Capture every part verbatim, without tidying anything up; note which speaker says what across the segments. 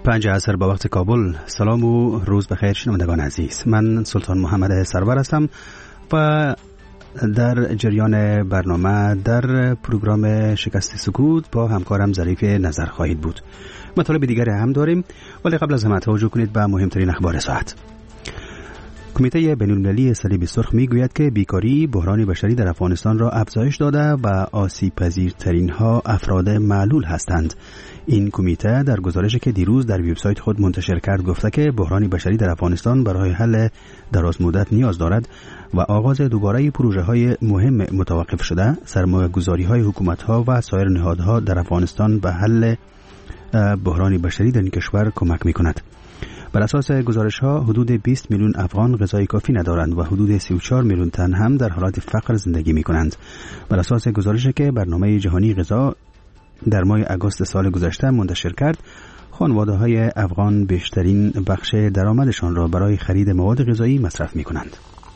Speaker 1: پنج عصر با وقت کابل. سلام و روز بخیر شنوندگان عزیز، من سلطان محمد سرور هستم و در جریان برنامه در پروگرام شکست سکوت با همکارم ظریف نظر خواهید بود. مطالب دیگری هم داریم، ولی قبل از همه توجه کنید به مهمترین اخبار ساعت. کمیته بین‌المللی صلیب سرخ میگوید که بیکاری بحران بشری در افغانستان را افزایش داده و آسیب پذیرترین ها افراد معلول هستند. این کمیته در گزارشی که دیروز در وبسایت خود منتشر کرد گفته که بحران بشری در افغانستان برای حل دراز مدت نیاز دارد و آغاز دوباره پروژه های مهم متوقف شده، سرمایه‌گذاری های حکومت ها و سایر نهادها در افغانستان به حل بحران بشری در این کشور کمک می کند. بر اساس گزارش ها حدود بیست میلیون افغان غذای کافی ندارند و حدود سی و چهار میلیون تن هم در حالت فقر زندگی می کنند. بر اساس گزارشی که برنامه جهانی غذا در ماه آگوست سال گذشته منتشر کرد، خانواده های افغان بیشترین بخش درآمدشان را برای خرید مواد غذایی مصرف می کنند.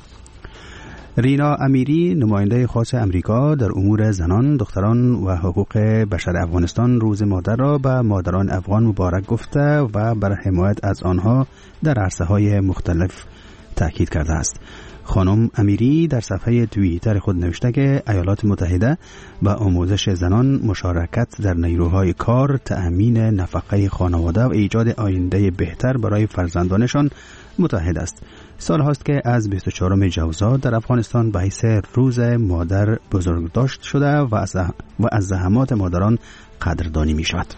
Speaker 1: رینا امیری، نماینده خاص امریکا در امور زنان، دختران و حقوق بشر افغانستان، روز مادر را به مادران افغان مبارک گفته و بر حمایت از آنها در عرصه‌های مختلف تاکید کرده است. خانم امیری در صفحه توییتر خود نوشته که ایالات متحده با آموزش زنان، مشارکت در نیروهای کار، تأمین نفقه خانواده و ایجاد آینده بهتر برای فرزندانشان متحد است. سال هاست که از بیست و چهارم جوزا در افغانستان به حیث روز مادر بزرگداشت شده و از زحمات مادران قدردانی می شود.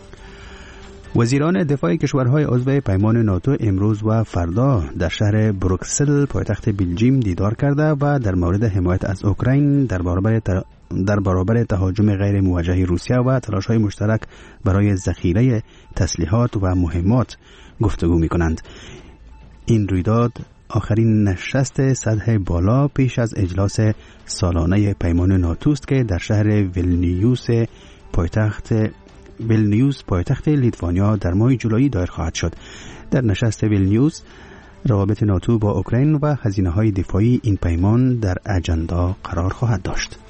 Speaker 1: وزیران دفاع کشورهای عضو پیمان ناتو امروز و فردا در شهر بروکسل پایتخت بلژیم دیدار کرده و در مورد حمایت از اوکراین در برابر در برابر تهاجم غیر موجه روسیه و تلاش‌های مشترک برای ذخیره تسلیحات و مهمات گفتگو می‌کنند. این رویداد آخرین نشست سطح بالا پیش از اجلاس سالانه پیمان ناتو است که در شهر ویلنیوس پایتخت ویلنیوس پایتخت لیتوانیا در ماه جولای دایر خواهد شد. در نشست ویلنیوس روابط ناتو با اوکراین و هزینه‌های دفاعی این پیمان در اجندا قرار خواهد داشت.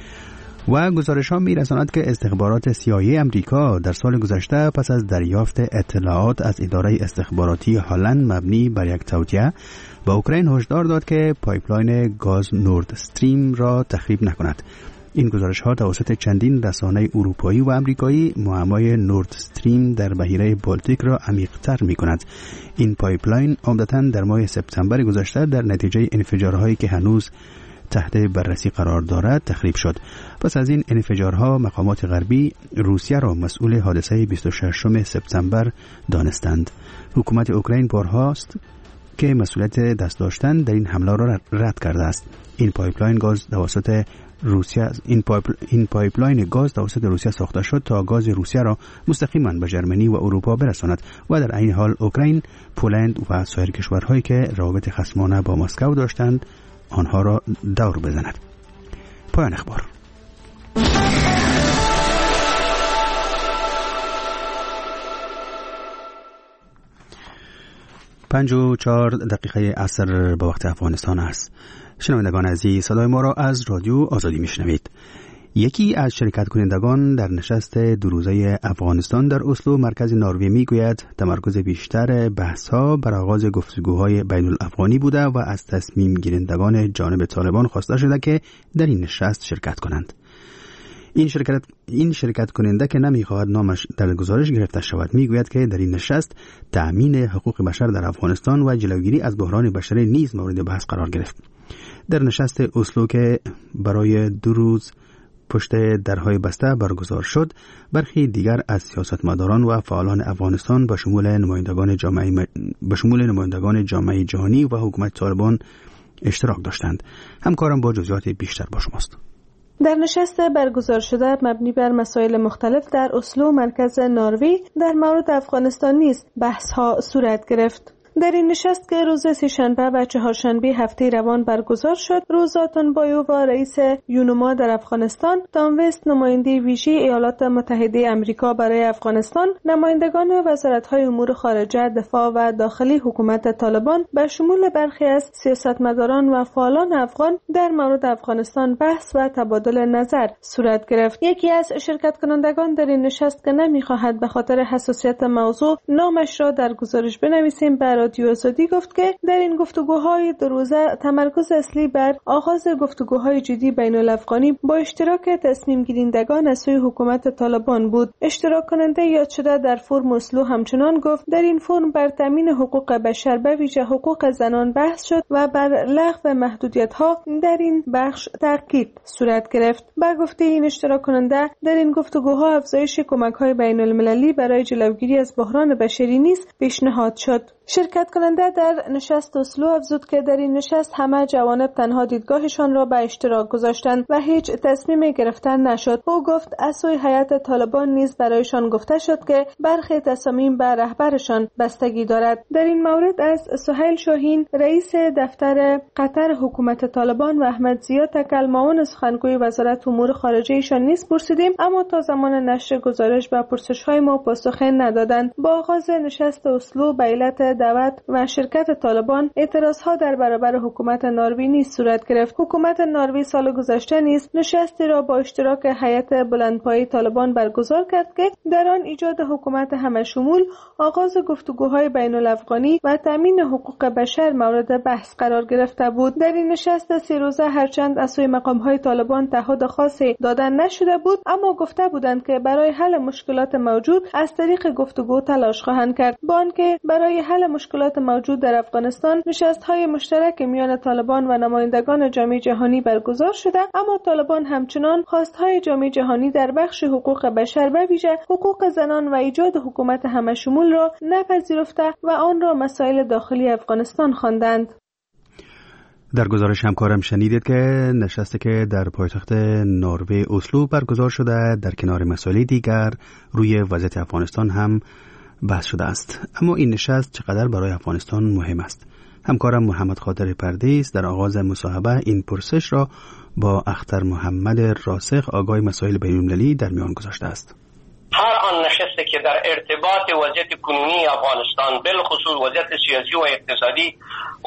Speaker 1: و گزارش‌ها می‌رساند که استخبارات سی‌آی‌ای امریکا در سال گذشته پس از دریافت اطلاعات از اداره استخباراتی هالند مبنی بر یک توطئه با اوکراین هشدار داد که پایپلاین گاز نورد استریم را تخریب نکند. این گزارش‌ها توسط چندین رسانه اروپایی و آمریکایی معمای نورد استریم در بحیره بالتیک را عمیق‌تر می‌کند. این پایپلاین عمدتاً در ماه سپتامبر گذشته در نتیجه انفجارهایی که هنوز تحت بررسی قرار دارد تخریب شد. پس از این انفجارها مقامات غربی روسیه را مسئول حادثه بیست و ششم سپتامبر دانستند. حکومت اوکراین بارهاست که مسئولیت دست داشتن در این حمله را رد کرده است. این پایپلاین گاز توسط روسیه این پایپل این پایپلاین گاز توسط روسیه ساخته شد تا گاز روسیه را مستقیما به ژرمنی و اروپا برساند و در عین حال اوکراین، پولند و سایر کشورهایی که روابط خصمانه با مسکو داشتند آنها را دور بزند. پایان اخبار. پنج و چهار دقیقه عصر به وقت افغانستان است. شنوندگان عزیز، صدای ما را از رادیو آزادی میشنوید. یکی از شرکت کنندگان در نشست دو روزه افغانستان در اسلو مرکز نروژ میگوید تمرکز بیشتر بحث‌ها بر آغاز گفتگوهای بین الافغانی بوده و از تصمیم گیرندگان جانب طالبان خواسته شده که در این نشست شرکت کنند. این شرکت این شرکت کننده که نمیخواهد نامش در گزارش گرفته شود میگوید که در این نشست تأمین حقوق بشر در افغانستان و جلوگیری از بحران بشری نیز مورد بحث قرار گرفت. در نشست اسلو که برای دو روز پشت درهای بسته برگزار شد، برخی دیگر از سیاستمداران و فعالان افغانستان به شمول نمایندگان جامعه به شمول نمایندگان جامعه جهانی و حکومت طالبان اشتراک داشتند. همکارم با جزئیات بیشتر با شماست.
Speaker 2: در نشست برگزار شده مبنی بر مسائل مختلف در اسلو مرکز نروژ در مورد افغانستان نیز بحث ها صورت گرفت. در این نشست که روز سه‌شنبه و چهارشنبه هفته روان برگزار شد، روز آتانبایووا و رئیس یونما در افغانستان، تام وست نماینده ویژه ایالات متحده آمریکا برای افغانستان، نمایندگان وزارت‌های امور خارجه، دفاع و داخلی حکومت طالبان به شمول برخی از سیاستمداران و فعالان افغان در مورد افغانستان بحث و تبادل نظر صورت گرفت. یکی از شرکت کنندگان در این نشست که نمی‌خواهد به خاطر حساسیت موضوع نامش را در گزارش بنویسیم، به رادیو آزادی گفت که در این گفتگوهای دو روزه تمرکز اصلی بر آغاز گفتگوهای جدی بین الافغانی با اشتراک تصمیم گیرندگان از سوی حکومت طالبان بود. اشتراک کننده یاد شده در فرم اسلو همچنان گفت در این فرم بر تامین حقوق بشر به ویژه حقوق زنان بحث شد و بر لغو محدودیت‌ها در این بخش تاکید صورت گرفت. با گفته این اشتراک کننده در این گفتگوها افزایش کمک‌های بین‌المللی برای جلوگیری از بحران بشری نیز پیشنهاد شد. شرکت کننده در نشست اسلو افزود که در این نشست همه جوانب تنها دیدگاهشان را به اشتراک گذاشتند و هیچ تصمیمی گرفته نشد. او گفت از سوی هیئت طالبان نیز برایشان گفته شد که برخی تصامیم به رهبرشان بستگی دارد. در این مورد از سهیل شاهین رئیس دفتر قطر حکومت طالبان و احمد زیا تکل معاون سخنگوی وزارت امور خارجه ایشان نیز پرسیدیم، اما تا زمان نشر گزارش به پرسش‌های ما پاسخ ندادند. با آغاز نشست اسلو به علت دعوت و شرکت طالبان اعتراضها در برابر حکومت نروژ نیز صورت گرفت. حکومت نروژ سال گذشته نیز نشستی را با اشتراک هیئت بلندپایه طالبان برگزار کرد که در آن ایجاد حکومت همه‌شمول، آغاز گفتگوهای بین الافغانی و تامین حقوق بشر مورد بحث قرار گرفته بود. در این نشست سه روزه هرچند از سوی مقام‌های طالبان تعهد خاصی دادن نشده بود، اما گفته بودند که برای حل مشکلات موجود از طریق گفتگو تلاش خواهند کرد. با آنکه برای حل مشکلات موجود در افغانستان نشست‌های مشترک میان طالبان و نمایندگان جامعه جهانی برگزار شده، اما طالبان همچنان خواست‌های جامعه جهانی در بخش حقوق بشر و ویژه حقوق زنان و ایجاد حکومت همه‌شمول را نپذیرفته و آن را مسائل داخلی افغانستان خواندند.
Speaker 1: در گزارش همکارم شنیدید که نشستی که در پایتخت نروژ اسلو برگزار شده در کنار مسائل دیگر روی وضعیت افغانستان هم بحث شده است. اما این نشست چقدر برای افغانستان مهم است؟ همکارم محمد خاطر پردیس در آغاز مصاحبه این پرسش را با اختر محمد راسخ آگاه مسائل بین‌المللی در میان گذاشته است.
Speaker 3: هر آن نشستی که در ارتباط وضعیت کنونی افغانستان، بالخصوص وضعیت سیاسی و اقتصادی و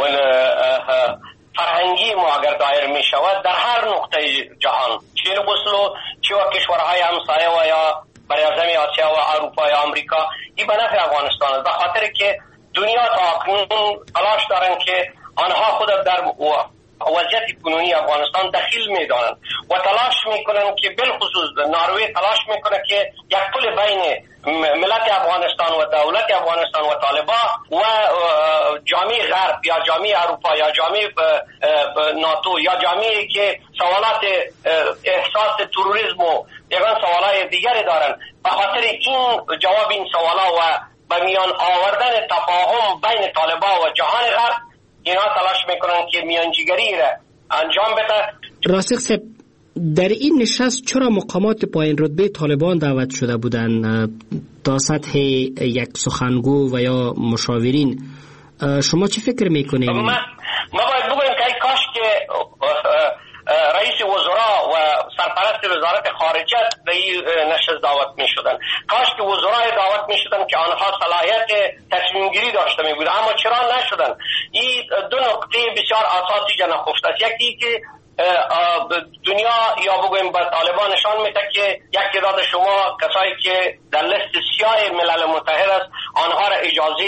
Speaker 3: فرهنگی ما اگر دایر می شود در هر نقطه جهان، چه اسلو چه کشورهای همسایه و یا برازم آسیا و اروپا یا آمریکا، این به نفع افغانستان است، به خاطر که دنیا تا اکنون تلاش دارند که آنها خود در وضعیت کنونی افغانستان دخیل می‌دانند و تلاش می‌کنند که بالخصوص نروژ تلاش می‌کنه که یک پل بین ملت افغانستان و دولت افغانستان و طالبان و جامعه غرب یا جامعه اروپا یا جامعه ناتو یا جامعه که سوالات احساس تروریسم و یگان سوالات دیگری دارند، به خاطر این جواب این سوالا و به میان آوردن تفاهم بین طالبان و جهان غرب اینا تلاش میکنن که میانجیگری را انجام بده.
Speaker 4: راسخ صاحب، در این نشست چرا مقامات پایین رتبه طالبان دعوت شده بودند تا سطح یک سخنگو و یا مشاورین؟ شما چه فکر میکنید؟
Speaker 3: ما, ما باید بگویم که کاش که رئیس وزراء و سرپرست وزارت خارجه به این نشست دعوت می شدن. کاش که وزرای دعوت می شدن که آنها صلاحیت تصمیم گیری داشته می بودن، اما چرا نشدن؟ این دو نکته بسیار اساسی جا نخفته است. یکی که دنیا یا بگویم به طالبان نشان میده که یک تعداد شما کسایی که در لیست سیاه ملل متحد است آنها را اجازه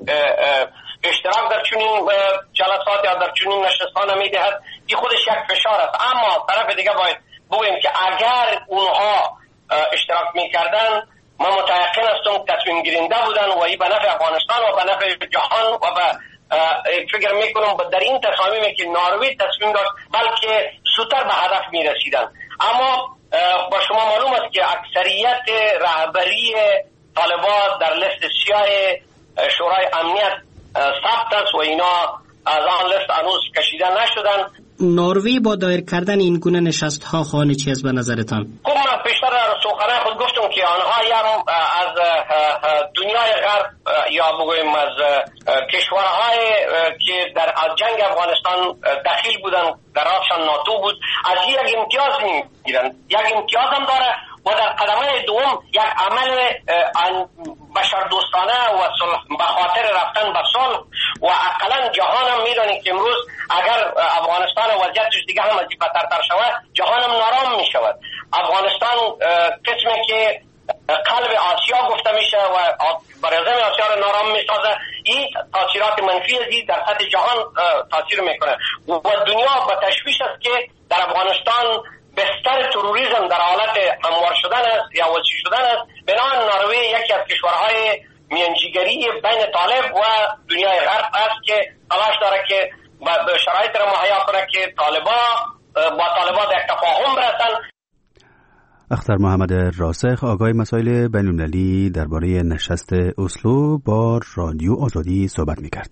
Speaker 3: اشتراک در چنین جلسات یا در چنین نشستان میدهد. این خودش یک فشار است، اما طرف دیگه باید بگویم که اگر اونها اشتراک میکردن ما متيقن هستم تصمیم گیرنده بودن و این به نفع افغانستان و به نفع جهان و به فکر میکنم در این تصامیمی که نروژ تصمیم داشت بلکه زودتر به هدف میرسیدن. اما با شما معلوم است که اکثریت رهبری طالبان در لیست سیاه شورای امنیت ثبت است و اینا از آن لیست هنوز کشیده نشدن.
Speaker 4: نروژ با دایر کردن این گونه نشست ها خواهان چی است به نظرتان؟
Speaker 3: خب من پیشتر در سخنرانی خود گفتم که آنها یا از دنیای غرب یا بگویم از کشورهای که در جنگ افغانستان دخیل بودن، در رأسشان ناتو بود، از یک امتیاز میگیرن. یک امتیاز هم داره و در قدمه دوم یک عمل بشردوستانه و صلح به خاطر رفتن به صلح. و اقلا جهان هم میدونی که امروز اگر افغانستان وضعیتش دیگه هم از این بدتر شود، جهان هم نارام میشود. افغانستان قسمی که قلب آسیا گفته میشه و برازم آسیا رو نارام میسازه، این تاثیرات منفی ازی در سطح جهان تاثیر میکنه و دنیا به تشویش است که در افغانستان بستر تروریسم در حالت هموار شدن است یا وسیع شدن است. بنابراین نروژ یکی از کشورهای میانجیگری بین طالب و دنیای غرب است که تلاش داره که به شرایط را مهیا کنه که طالبا با طالبا در تفاهم برسن.
Speaker 1: اختر محمد راسخ، آگاه مسائل بین‌المللی، درباره نشست اسلو با رادیو آزادی صحبت می‌کرد.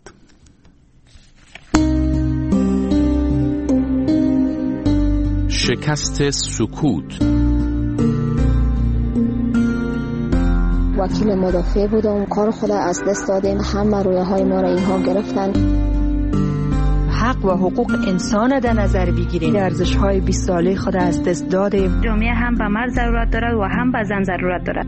Speaker 5: شکست سکوت.
Speaker 6: وکیل مدافع بودم، کار خود از دست دادیم، همه رویه های ما را اینها گرفتن.
Speaker 7: حق و حقوق انسان در نظر بگیریم، ارزش های بیست ساله خود از دست دادیم.
Speaker 8: جامعه هم به مرد ضرورت دارد و هم به زن ضرورت دارد.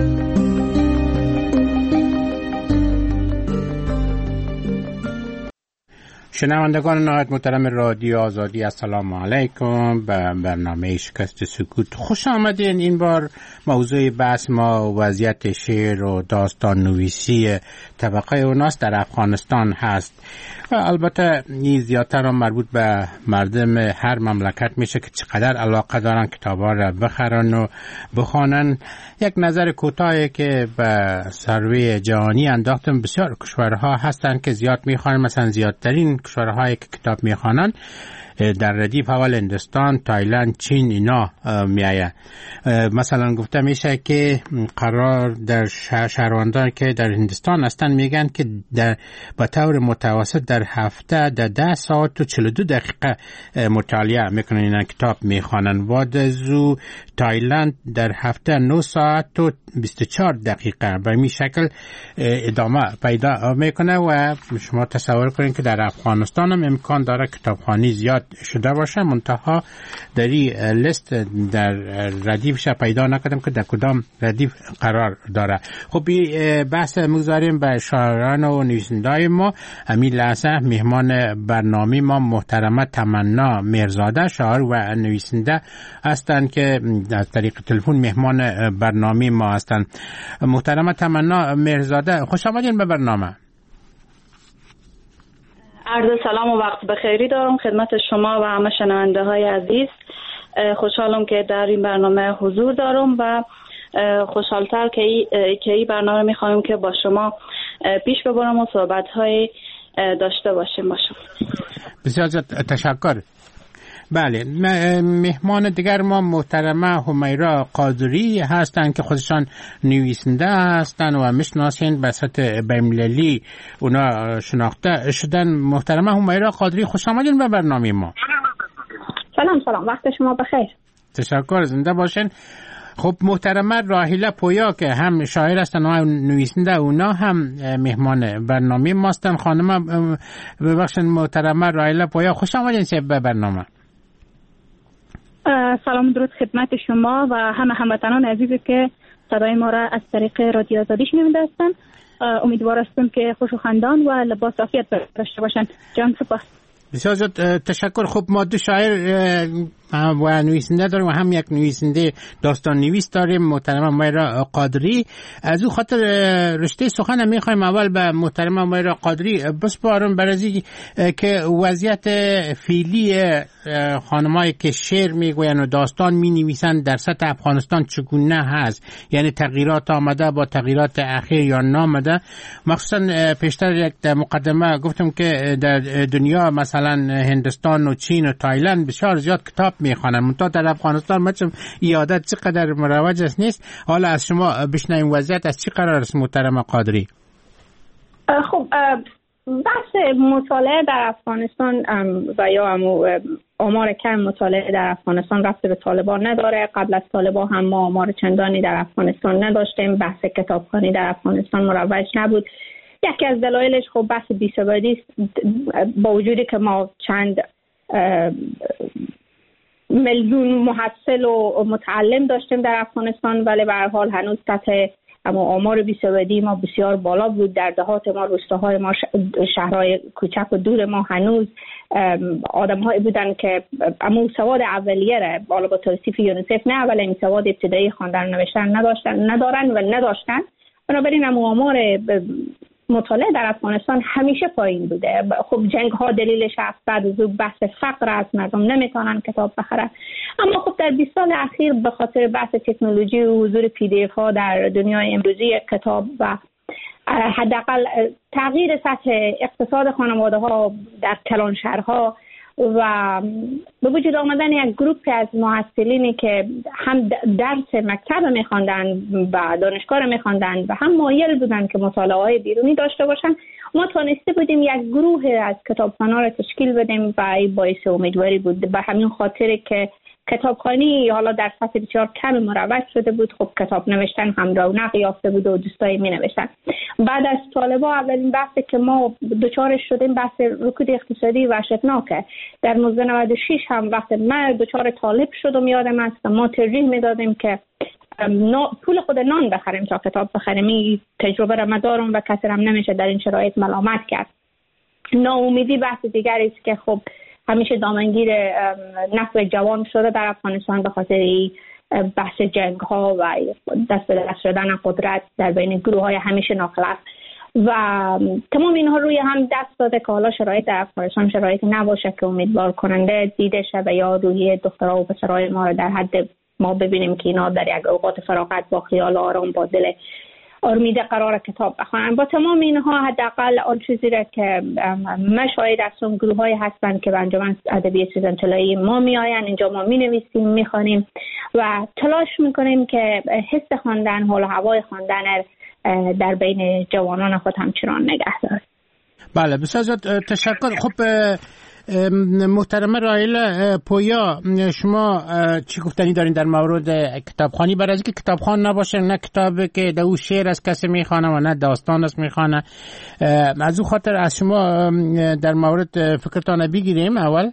Speaker 9: شنوندگان نهایت محترم رادیو آزادی، السلام علیکم. به برنامه شکست سکوت خوش آمدین. این بار موضوع بحث ما وضعیت شعر و داستان نویسی طبقه اوناست در افغانستان هست و البته این زیادتر هم مربوط به مردم هر مملکت میشه که چقدر علاقه دارن کتابا را بخرن و بخوانن. یک نظر کوتاهی که به سروی جهانی انداختم، بسیار کشورها هستن که زیاد میخوانن، مثلا زیادترین کشورهایی که کتاب میخوانن در ردیف اول هندوستان، تایلند، چین اینا میآید. مثلا گفته میشه که قرار در شهروندان که در هندوستان هستن میگن که در به طور متوسط در هفته در ده ساعت و چهل و دو دقیقه مطالعه میکنن، اینا کتاب میخوانن. و در تایلند در هفته نه ساعت و بیست و چهار دقیقه به این شکل ادامه پیدا میکنه. و شما تصور کنید که در افغانستان هم امکان داره کتابخوانی زیاد شده باشه، منتها در این لیست در ردیفش پیدا نکردم که در کدام ردیف قرار داره. خب این بحث مگذاریم به شاعران و نویسنده‌های ما. همین لحظه مهمان برنامه ما محترمه تمنا میرزاده، شاعر و نویسنده هستند که از طریق تلفن مهمان برنامه ما هستند. محترمه تمنا میرزاده، خوش آمدین به برنامه.
Speaker 8: عرض سلام و وقت بخیری دارم خدمت شما و همه شنونده های عزیز. خوشحالم که در این برنامه حضور دارم و خوشحالتر که که این برنامه میخوایم که با شما پیش ببرم و صحبت های داشته باشیم باشم.
Speaker 9: بسیار تشکر. بله، مهمان دیگر ما محترمه همیرا قادری هستند که خودشان نویسنده هستند و میشناسین به سطح بین‌المللی اونا شناخته شدن. محترمه همیرا قادری، خوش آمدین به برنامه ما.
Speaker 8: سلام سلام، وقت شما بخیر.
Speaker 9: تشکر، زنده باشین. خب محترمه راهیله پویا که هم شاعر هستن و نویسنده، اونا هم مهمان برنامه ما هستن. خانم ببخشید محترمه راهیله پویا، خوش آمدین به برنامه.
Speaker 8: سلام درود خدمت شما و همه هموطنان عزیزی که صدای ما را از طریق رادیو آزادی شنونده هستند. امیدوار هستم که خوش و خندان و لباس عافیت داشته باشند. جان سپاس.
Speaker 9: بسیار تشکر. خب ما دو شاعر و نویسنده داریم و هم یک نویسنده داستان نویس داریم، محترمه همیرا قادری. از او خاطر رشته سخن میخوایم اول به محترمه همیرا قادری بسپارم برای که وضعیت فعلی خانمایی که شعر میگوین و داستان مینویسند در سطح افغانستان چگونه هست، یعنی تغییرات آمده با تغییرات اخیر یا نامده. مخصوصا پیشتر یک مقدمه گفتم که در دنیا مثلا هندوستان و چین و تایلند بسیار زیاد کتاب میخوانن، منتها در افغانستان مچم یادت چقدر مروج است نیست. حالا از شما بشنویم وضعیت از چی قرار است محترمه قادری؟
Speaker 8: خب بحث مطالعه در افغانستان و یا آمار کم مطالعه در افغانستان رفته به طالبان نداره. قبل از طالبان هم ما آمار چندانی در افغانستان نداشتیم. بحث کتابخوانی در افغانستان مروج نبود.
Speaker 5: یکی از دلایلش خب بحث بیسوادی است. با وجودی که ما چند میلیون محصل و متعلم داشتیم در افغانستان، ولی به هر حال هنوز سطح اما آمار بیسوادی ما بسیار بالا بود. در دهات ما، روستاهای ما، شهرهای کوچک و دور ما هنوز آدم‌هایی بودن که اما سواد اولیه را بالا با توصیف یونیسف نه اولین سواد ابتدایی خواندن و نوشتن نداشتن ندارن و نداشتن. بنابراین اما آمار مطالعه در افغانستان همیشه پایین بوده. خب جنگ ها دلیلش است، بعد از اون بحث فقر است، مردم نمیتونن کتاب بخرن. اما خب در بیست سال اخیر به خاطر بحث تکنولوژی و حضور پی دی اف ها در دنیای امروزی کتاب و حداقل تغییر سطح اقتصاد خانواده ها در کلان شهرها و به وجود آمدن یک گروپی از محصلینی که هم درس مکتب میخواندن و دانشگاه میخواندن و هم مایل بودن که مطالعه های بیرونی داشته باشن، ما تونسته بودیم یک گروه از کتابخوان‌ها را تشکیل بدیم و باعث امیدواری بود. به همین خاطر که کتابخوانی حالا در سطح بسیار کم مروج شده بود، خب کتاب نوشتن هم رونق یافته بود و دوستایی می نوشتن. بعد از طالبا اولین بحثی که ما دوچارش شدیم بحث رکود اقتصادی وحشتناکه. در نوزده نود و شش هم وقت من دوچار طالب شدم یادم است ما ترجیح می دادیم که پول خود نان بخریم تا کتاب بخریم. این تجربه را مدارم و کسی هم نمیشه در این شرایط ملامت کرد. ناامیدی بحث دیگری است که خب همیشه دامنگیر نسل جوان شده در افغانستان به خاطر بحث جنگ ها و دست به دست شدن قدرت در بین گروه های همیشه ناخلق و تمام اینها روی هم دست داده که حالا شرایط در افغانستان شرایط نباشه که امیدوار کننده دیده شه و یا روی دخترها و پسرهای ما را در حد ما ببینیم که اینا در یک اوقات فراغت با خیال آرام با دل آرمیده قرار کتاب بخوانن. با تمام اینها حداقل آن چیزی را که ما شاید از اون گروه های هستن که به انجمن ادبی سیزن طلایی ما می آین، اینجا ما می نویسیم، می خوانیم و تلاش می کنیم که حس خواندن، حال و هوای خواندن در بین جوانان خود همچنان نگه داریم.
Speaker 9: بله بسیار زیاد تشکر. خب محترمه رائل پویا، شما چی گفتنی دارین در مورد کتابخوانی؟ برای اینکه کتابخوان نباشه، نه کتابی که در او شعر از کسی میخوانه و نه داستان است میخوانه، از او خاطر از شما در مورد فکرتان بگیریم اول.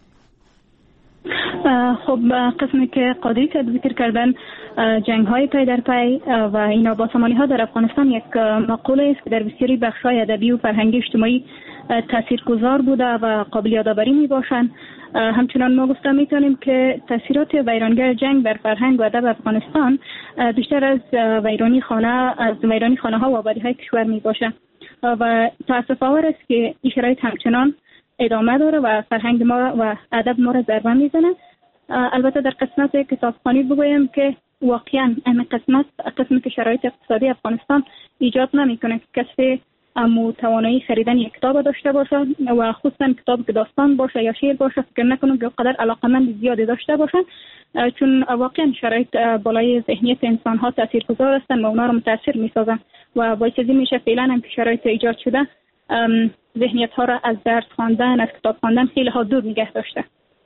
Speaker 10: خب قسمی که قادری که ذکر کردن جنگ های پی در پی و اینا با سامانی ها در افغانستان یک مقوله است که در بسیاری بخش های ادبی و فرهنگی اجتماعی تاثیرگذار بوده و قابل یادآوری می باشند. همچنان ما گفته میتونیم که تاثیرات ویرانگر جنگ بر فرهنگ و ادب افغانستان بیشتر از ویرانی خانه از ویرانی خانه ها و آبادی های کشور می باشه و تاسف آور است که این شرایط همچنان ادامه داره و فرهنگ ما و ادب ما را ضربه میزنه. البته در قسمت کتابخوانی بگویم که واقعا این قسمت قسمی که شرایط اقتصادی افغانستان ایجاد نمیکنه که کسی امو توانایی خریدن یک کتاب داشته باشه و خصوصا کتاب که داستان باشه یا شعر باشه، فکر نکنم که قدر علاقمند زیادی داشته باشن، چون واقعا شرایط بالای ذهنیت انسان ها تاثیرگذار هستند و اونا رو متاثر میسازن و باعث میشه فعلا هم که شرایط ایجاد شده ذهنیت ها را از درس خواندن، از کتاب خواندن خیلی ها دور نگه داشته.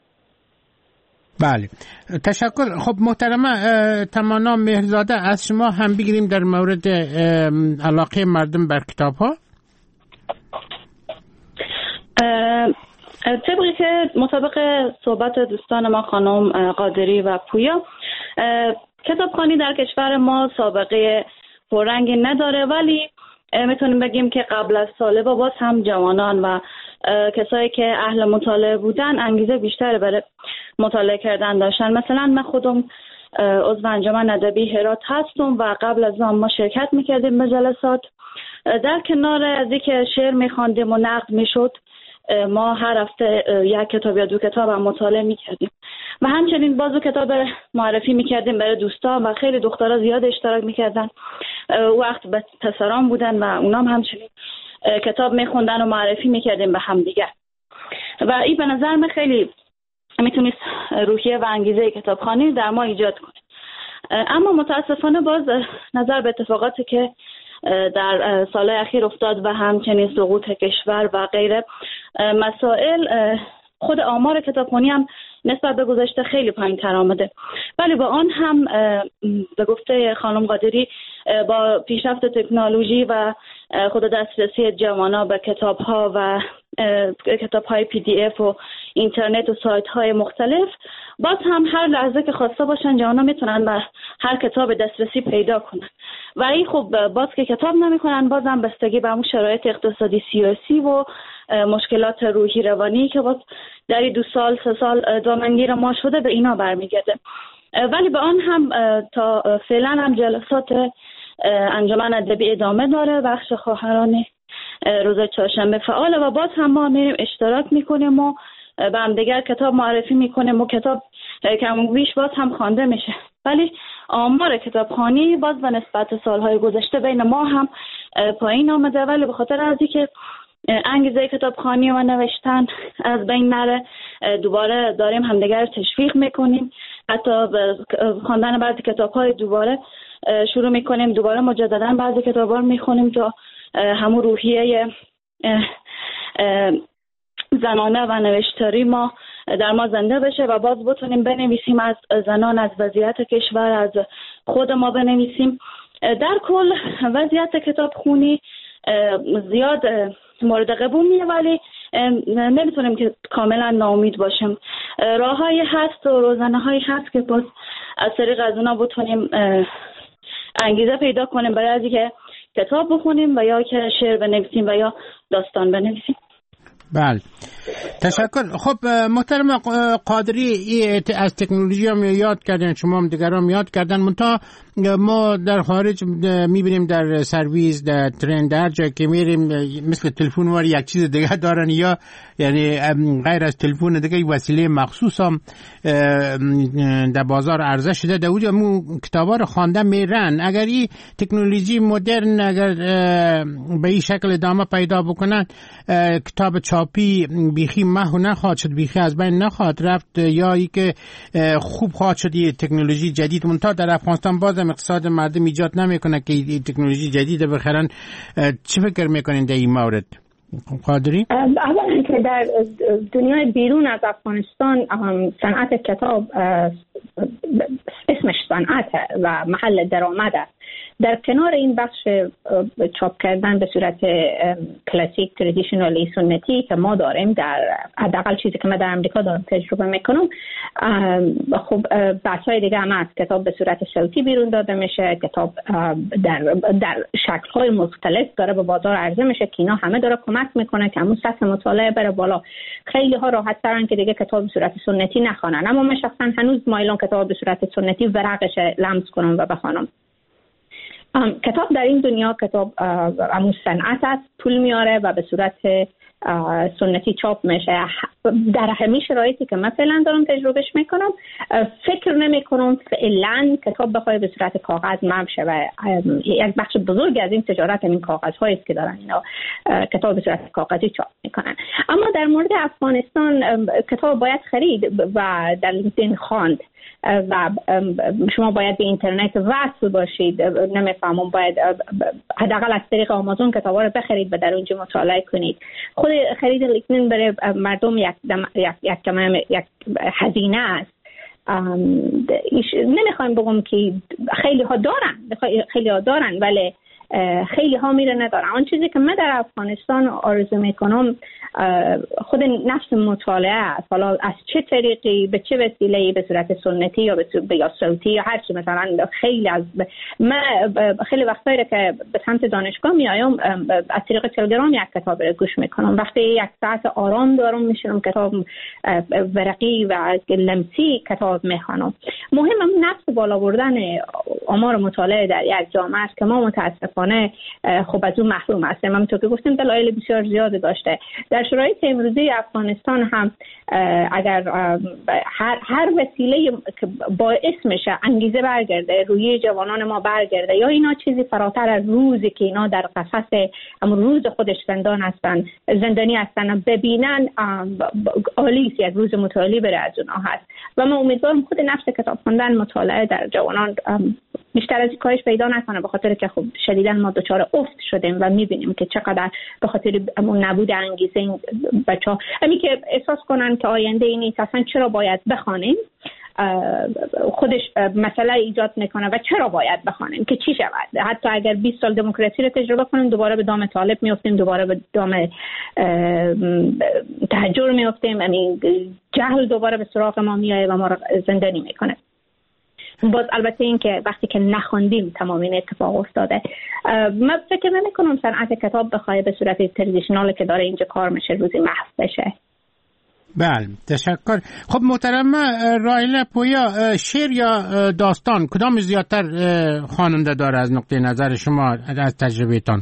Speaker 9: بله تشکر. خب محترمه تمانا مهرزاده، از شما هم بگیریم در مورد علاقه مردم بر کتاب ها.
Speaker 8: طبقی که مطابق صحبت دوستان ما خانم قادری و پویا، کتابخوانی در کشور ما سابقه پررنگی نداره، ولی میتونیم بگیم که قبل از طالبا باز هم جوانان و کسایی که اهل مطالعه بودن انگیزه بیشتر برای مطالعه کردن داشتن. مثلا من خودم عضو انجمن ادبی هرات هستم و قبل از آن ما شرکت میکردیم به جلسات. در کنار از اینکه شعر میخواندیم و نقد میشد، ما هر هفته یک کتاب یا دو کتاب هم مطالعه میکردیم و همچنین بازو کتاب معرفی میکردیم برای دوستان و خیلی دخترها زیاد اشتراک میکردن. وقت به پسران بودن و اونام همچنین کتاب میخوندن و معرفی میکردیم به هم دیگر و این به نظر من خیلی میتونست روحیه و انگیزه کتابخوانی در ما ایجاد کنه. اما متاسفانه باز نظر به اتفاقاتی که در سال اخیر افتاد و همچنین سقوط کشور و غیره مسائل، خود آمار کتابخوانی هم نسبت به گذشته خیلی پایین‌تر آمده، ولی با آن هم به گفته خانم قادری با پیشرفت تکنولوژی و خود دسترسی جوانان به کتاب ها و کتاب های پی دی اف و اینترنت و سایت های مختلف، باز هم هر لحظه که خواسته باشن جوانان میتونن به هر کتاب دسترسی پیدا کنن و این خب باز که کتاب نمیکنن باز هم بستگی به همون شرایط اقتصادی سیاسی و مشکلات روحی روانی که باز در دو سال سه سال دامنگیر ما شده به اینا برمیگرده. ولی به آن هم تا فعلا هم جلسات انجمن ادبی ادامه داره. بخش خواهران روز چهارشنبه فعاله و باز هم ما میریم اشتراک میکنیم و به هم دیگر کتاب معرفی میکنیم و کتاب کم و بیش باز هم خوانده میشه. ولی آمار کتابخوانی باز به نسبت سالهای گذشته بین ما هم پایین آمده، ولی به خاطر از اینکه انگیزه کتابخوانی و نوشتن از بین نره دوباره داریم همدیگر تشویق میکنیم، حتی خواندن بعضی کتاب‌های دوباره شروع میکنیم، دوباره مجددا بعضی کتاب‌ها رو میخونیم تا همون روحیه زنانه و نوشتاری ما در ما زنده بشه و باز بتونیم بنویسیم از زنان، از وضعیت کشور، از خود ما بنویسیم. در کل وضعیت کتابخوانی زیاد مورد قبولیه، ولی نمیتونیم که کاملا ناامید باشیم. راههایی هست و روزنه‌هایی هست که باز از طریق از اونا بتونیم انگیزه پیدا کنیم برای از اینکه کتاب بخونیم و یا که شعر بنویسیم و یا داستان بنویسیم.
Speaker 9: بله، تشکر. خب محترم قادری، از تکنولوژی هم یاد کردن، شما هم دیگران یاد کردن، منتها ما در خارج میبینیم در سرویس، در ترین، در جایی که میریم مثل تلفن وار یک چیز دیگه دارن یا یعنی غیر از تلفن دیگه وسیله مخصوص هم در بازار عرضه شده، در اونجا مو کتابا رو خوانده میرن. اگر این تکنولوژی مدرن اگر به این شکل ادامه پیدا بکنن، کتاب چاپی بیخی محو نخواهد شد، بیخی از بین نخواهد رفت، یا ای که خوب خواهد شد این تکنولوژی جدید. منتها در افغانستان بازم اقتصاد مردم ایجاد نمیکنه که این تکنولوژی جدید بخرن. چی فکر میکنین در این مورد قادری؟
Speaker 5: اولا که در دنیای بیرون از افغانستان صنعت کتاب اسمش صنعت و محل درآمده. در کنار این بخش چاپ کردن به صورت کلاسیک ترادیشنالی سنتی که ما داریم، در حداقل چیزی که من در امریکا دارم تجربه میکنم، خب بحث‌های دیگه هم هست. کتاب به صورت صوتی بیرون داده میشه، کتاب در در شکل‌های مختلف داره به بازار عرضه میشه که اینا همه داره کمک میکنه که همون سطح مطالعه بره بالا. خیلی ها راحت ترن که دیگه کتاب به صورت سنتی نخوانن، اما من شخصا هنوز مایلم کتاب به صورت سنتی ورقش لمس کنم و بخوانم. کتاب در این دنیا کتاب همون صنعت است، پول میاره و به صورت سنتی چاپ میشه. در همین شرایطی که من فعلا دارم تجربهش میکنم، فکر نمی کنم فعلا کتاب بخواد به صورت کاغذ محو شه و یک بخش بزرگی از این تجارت این کاغذ هایی است که دارن اینا کتاب به صورت کاغذی چاپ میکنن. اما در مورد افغانستان کتاب باید خرید و در لینکدین خواند و شما باید به اینترنت وصل باشید. نمیفهمم، باید حداقل از طریق آمازون کتابا رو بخرید و در اونجا مطالعه کنید. خود خرید لینکدین برای مردم یک یک یک, یک هزینه است. نمیخوایم بگم که خیلی ها دارن خیلی ها دارن ولی خیلی ها میره ندارن. آن چیزی که من در افغانستان آرزو میکنم خود نفس مطالعه است، حالا از چه طریقی، به چه وسیله‌ای، به صورت سنتی یا به یا صوتی یا هر چی. مثلا خیلی از من خیلی وقتایی که به سمت دانشگاه میایم از طریق تلگرام یک کتاب رو گوش میکنم. وقتی یک ساعت آرام دارم میشینم کتاب ورقی و لمسی کتاب میخوانم. مهم نفس بالا بردن آمار مطالعه در یک جامعه است که ما متاسفانه خب از اون محروم هستیم. همونطور که گفتیم دلایل بسیار زیادی داشته. در شرایط امروزی افغانستان هم اگر هر هر وسیله که باعث میشه انگیزه برگرده، روی جوانان ما برگرده، یا اینا چیزی فراتر از روزی که اینا در قفس همون روز خودش زندان هستن، زندانی هستن، ببینن عالی یک روز مطالعه بره از اونها هست. و من امیدوارم خود نفس کتاب خوندن، مطالعه در جوانان بیشتر از کاهش پیدا نکنه، به خاطر که خب شدیداً ما دچار افت شدیم و میبینیم که چقدر به خاطر همون نبود انگیزه این بچه‌ها همین که احساس کنن که آینده ای نیست، اصلا چرا باید بخوانیم. خودش مسئله ایجاد میکنه و چرا باید بخوانیم که چی شود. حتی اگر بیست سال دموکراسی رو تجربه کنیم دوباره به دام طالب میافتیم، دوباره به دام تحجر میافتیم، یعنی جهل دوباره به سراغ ما میایه و ما رو زندانی میکنه. باز البته این که وقتی که نخوندیم تمام این اتفاق افتاده. من فکر نمی کنم صنعت کتاب بخواه به صورت تردیشنال که داره اینجا کار میشه روزی محو بشه.
Speaker 9: بله تشکر. خب محترم رایله پویا، شعر یا داستان کدام زیادتر خواننده داره از نقطه نظر شما، از تجربهتان؟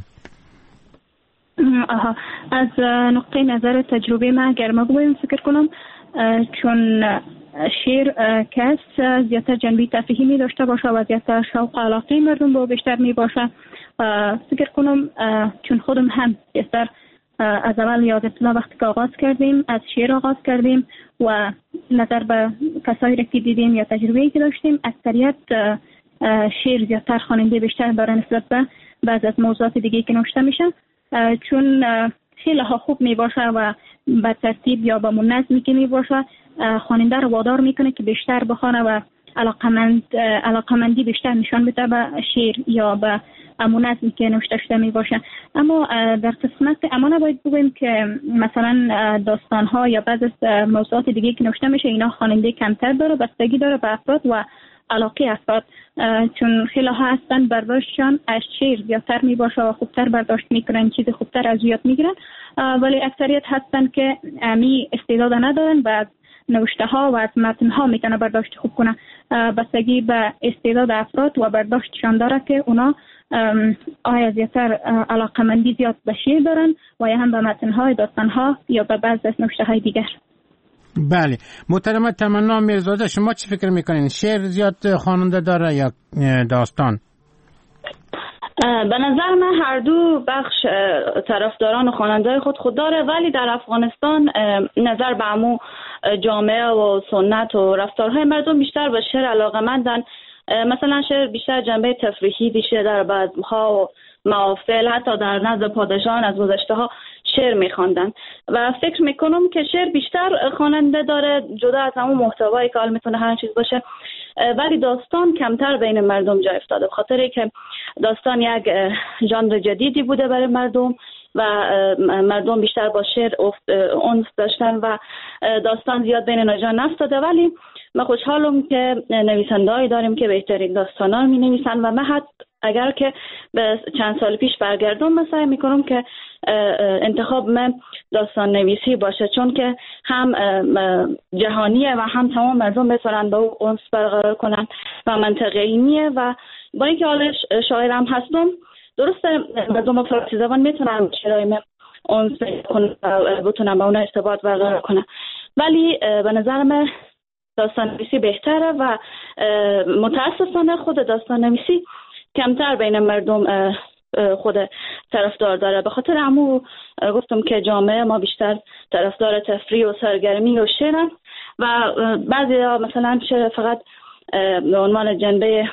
Speaker 10: آها، از نقطه نظر تجربه من اگر ما بگویم فکر کنم چون شعر کس زیادتر جنبه تفریحی می داشته باشه و زیادتر شوق علاقه مردم با بیشتر می باشه. فکر کنم چون خودم هم بیشتر از اول یاد ابتدا وقتی که آغاز کردیم از شعر آغاز کردیم و نظر به کسایی را که دیدیم یا تجربه‌ای که داشتیم، اکثریت شعر زیادتر خواننده بیشتر داره نسبت به بعض از موضوعات دیگه که نوشته میشه، چون خیلی ها خوب می باشه و به ترتیب یا به منظمی که می باشه خواننده رو وادار میکنه که بیشتر بخونه و علاقمند علاقمندی بیشتر نشان بده به شعر یا به منظمی که نوشته شده می باشه. اما در قسمت اما نباید بگویم که مثلا داستان ها یا بعض از موضوعات دیگه که نوشته میشه اینا خواننده کمتر داره، بستگی داره به افراد و علاقه افراد، چون خیلی ها هستن برداشتشان از شعر زیادتر می باشه و خوبتر برداشت میکنن، چیز خوبتر از یاد میگیرن، ولی اکثریت هستن که می استعداد ندارن و نوشته ها و از متن ها میتونه برداشت خوب کنه. بستگی به استعداد افراد و برداشتشان داره که اونا آیا زیادتر علاقمندی زیاد به شعر دارن و یا هم به متن های داستان ها یا به بعض از نوشته های دیگر.
Speaker 9: بله محترم تمنا میرزاده، شما چی فکر میکنین؟ شعر زیاد خواننده داره یا داستان؟
Speaker 8: به نظر من هر دو بخش طرفداران و خواننده خود خود داره، ولی در افغانستان نظر به عمو جامعه و سنت و رفتارهای مردم بیشتر به شعر علاقه‌مندن. مثلا شعر بیشتر جنبه تفریحی دیشه، در بزم‌ها و محافل حتی در نزد پادشاهان از گذشته ها شعر می‌خواندن و فکر میکنم که شعر بیشتر خواننده داره جدا از همون محتوایی که حال میتونه هر چیز باشه، ولی داستان کمتر بین مردم جای افتاده به خاطر که داستان یک ژانر جدیدی بوده برای مردم و مردم بیشتر با شعر انس داشتن و داستان زیاد بین نجا نفتاده. ولی من خوشحالم که نویسنده‌ای داریم که بهترین داستانا رو می‌نویسن و من حتی اگر که به چند سال پیش برگردم مثلا میکنم که انتخاب من داستان نویسی باشه، چون که هم جهانیه و هم تمام مردم بتونن با او انس برقرار کنن و منطقه‌ایه و با اینکه حالا شاعرم هستم درسته مردم فارسی زبان میتونن شعرهای من انس بتونن با اون ارتباط برقرار کنن، ولی به نظر من داستان نویسی بهتره و متاسفانه خود داستان نویسی کمتر بین مردم خود طرفدار داره. به خاطر همون گفتم که جامعه ما بیشتر طرفدار تفریح و سرگرمی و شعرن و بعضی ها مثلا شعر فقط به عنوان جنبه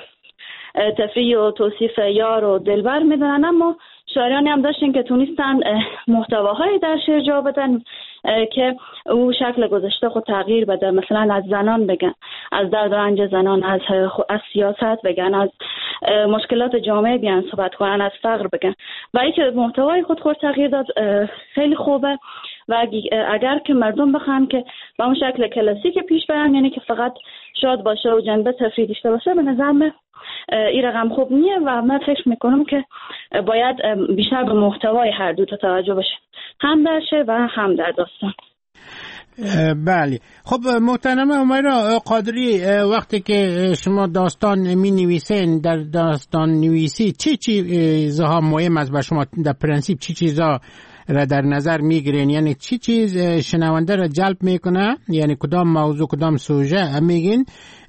Speaker 8: تفریح و توصیف یار و دلبر میدونن، اما شاعرانی هم داشتن که تونستن محتواهای در شعر جا بدن که او شکل گذشته خود تغییر بده، مثلا از زنان بگن، از درد و رنج زنان، از از سیاست بگن، از مشکلات جامعه بیان صحبت کنن، از فقر بگن و اینکه محتوای خود خود تغییر داد خیلی خوبه و اگر که مردم بخوان که با اون شکل کلاسیک پیش برن، یعنی که فقط شاد باشه و جنبه تفریحی داشته باشه، به نظر من این رقم خوب نیه و من فکر میکنم که باید بیشتر به محتوای هر دو تا توجه بشه، هم در شعر و هم در داستان.
Speaker 9: بله خب محترم امیرا قادری، وقتی که شما داستان می نویسین در داستان نویسی چی چیزها مهم است بر شما؟ در پرنسیپ چی چیزها را در نظر میگیرین؟ یعنی چی چیز شنونده را جلب میکنه؟ یعنی کدام موضوع کدام سوژه میگین؟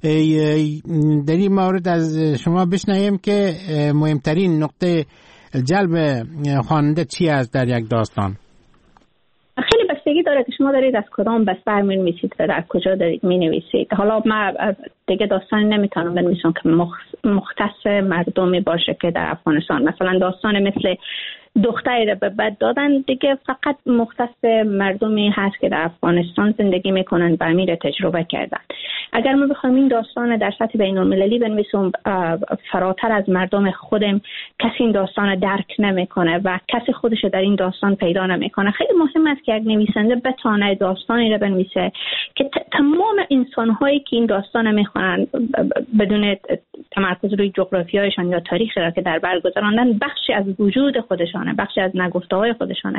Speaker 9: در این مورد از شما بشنویم که مهمترین نقطه جلب خواننده چی است در یک داستان؟
Speaker 5: خیلی بستگی داره که شما دارید از کدام بستر می نویسید و در کجا دارید می نویسید. حالا من دیگه داستانی نمیتونم بنویسم که مختص مردمی باشه که در افغانستان مثلا داستان مثل دختری را به بد دادن دیگه فقط مختص مردمی هست که در افغانستان زندگی میکنن و امیر تجربه کردن. اگر ما بخوایم این داستان در سطح بین المللی بنویسیم، فراتر از مردم خودم کسی این داستان درک نمیکنه و کسی خودش در این داستان پیدا نمیکنه. خیلی مهم است که یک نویسنده بتونه داستانی رو بنویسه که تمام انسان‌هایی که این داستان میخونن بدون تمرکز روی جغرافیایشان یا تاریخی را که در بر گذراندن، بخشی از وجود خودشانه، بخشی از نگفته‌های خودشانه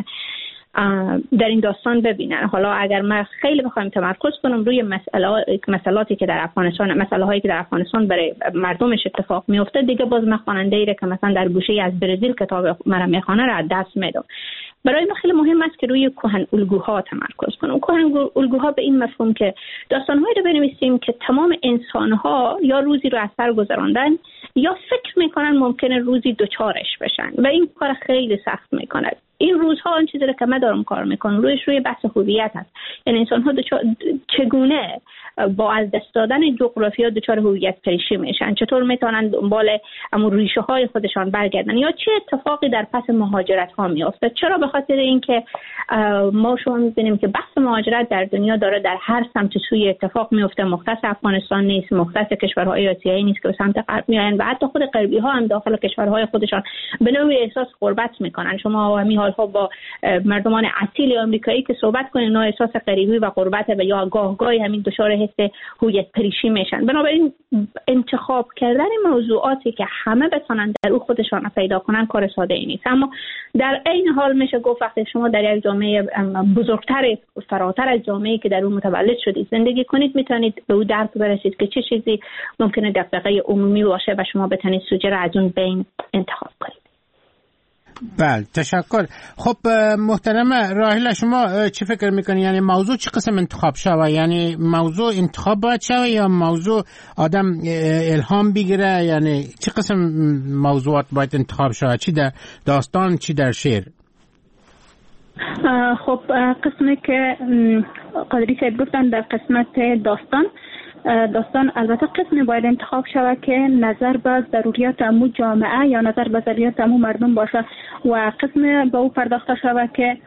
Speaker 5: در این داستان ببینن. حالا اگر ما خیلی بخوایم تمرکز کنم روی مسئله مسئلاتی که در افغانستان، مسئله هایی که در افغانستان برای مردمش اتفاق میفته، دیگه باز من خواننده ای که مثلا در گوشه از برزیل کتاب مرا میخونه را دست میدم. برای ما خیلی مهم است که روی کهن الگوها تمرکز کنیم. کهن الگوها به این مفهوم که داستان‌هایی رو بنویسیم که تمام انسان‌ها یا روزی رو از سر گذراندن یا فکر میکنن ممکنه روزی دوچارش بشن و این کار خیلی سخت میکنه. این روزها آن چیزی که من دارم کار میکنم رویش روی بحث هویت هست. یعنی انسان‌ها چگونه با از دست دادن جغرافیا دچار هویت پریشی میشن، چطور میتونن دنبال همون ریشه های خودشان برگردن، یا چه اتفاقی در پس مهاجرت ها میفته. چرا؟ به خاطر اینکه ما شما میبینیم که بحث مهاجرت در دنیا داره در هر سمت سوی اتفاق میفته. مختص افغانستان نیست، مختص کشورهای آسیایی نیست که به سمت غرب میاین و حتی خود غربی ها هم داخل کشورهای خودشان به نوعی احساس غربت میکنن. شما همین حالها با مردمان اصیل آمریکایی که صحبت کنین، نوع احساس غریبی و غربت و یا گاهگاهی همین دچار حس هویت پریشی میشن. بنابراین انتخاب کردن موضوعاتی که همه بتونن در او خودشان پیدا کنن کار ساده ای نیست، اما در این حال میشه گفت وقتی شما در یک جامعه بزرگتر، فراتر از جامعه‌ای که در اون متولد شدید زندگی کنید، میتونید به او درک برسید که چه چیزی ممکنه دغدغه عمومی باشه و شما بتونید سوژه را از اون بین انتخاب کنید.
Speaker 9: بله، تشکر. خب محترمه راحله، شما چی فکر میکنی؟ یعنی موضوع چه قسم انتخاب شوه؟ یعنی موضوع انتخاب باید شوه یا موضوع آدم الهام بگیره؟ یعنی چه قسم موضوعات باید انتخاب شوه؟ چی در داستان، چی در شعر؟
Speaker 10: خب قسمی که قادری صاحب گفتن در قسمت داستان داستان البته قسمی باید انتخاب شود که نظر به ضروریات امو جامعه یا نظر به ضروریات امو مردم باشه و قسم به او پرداخته شود که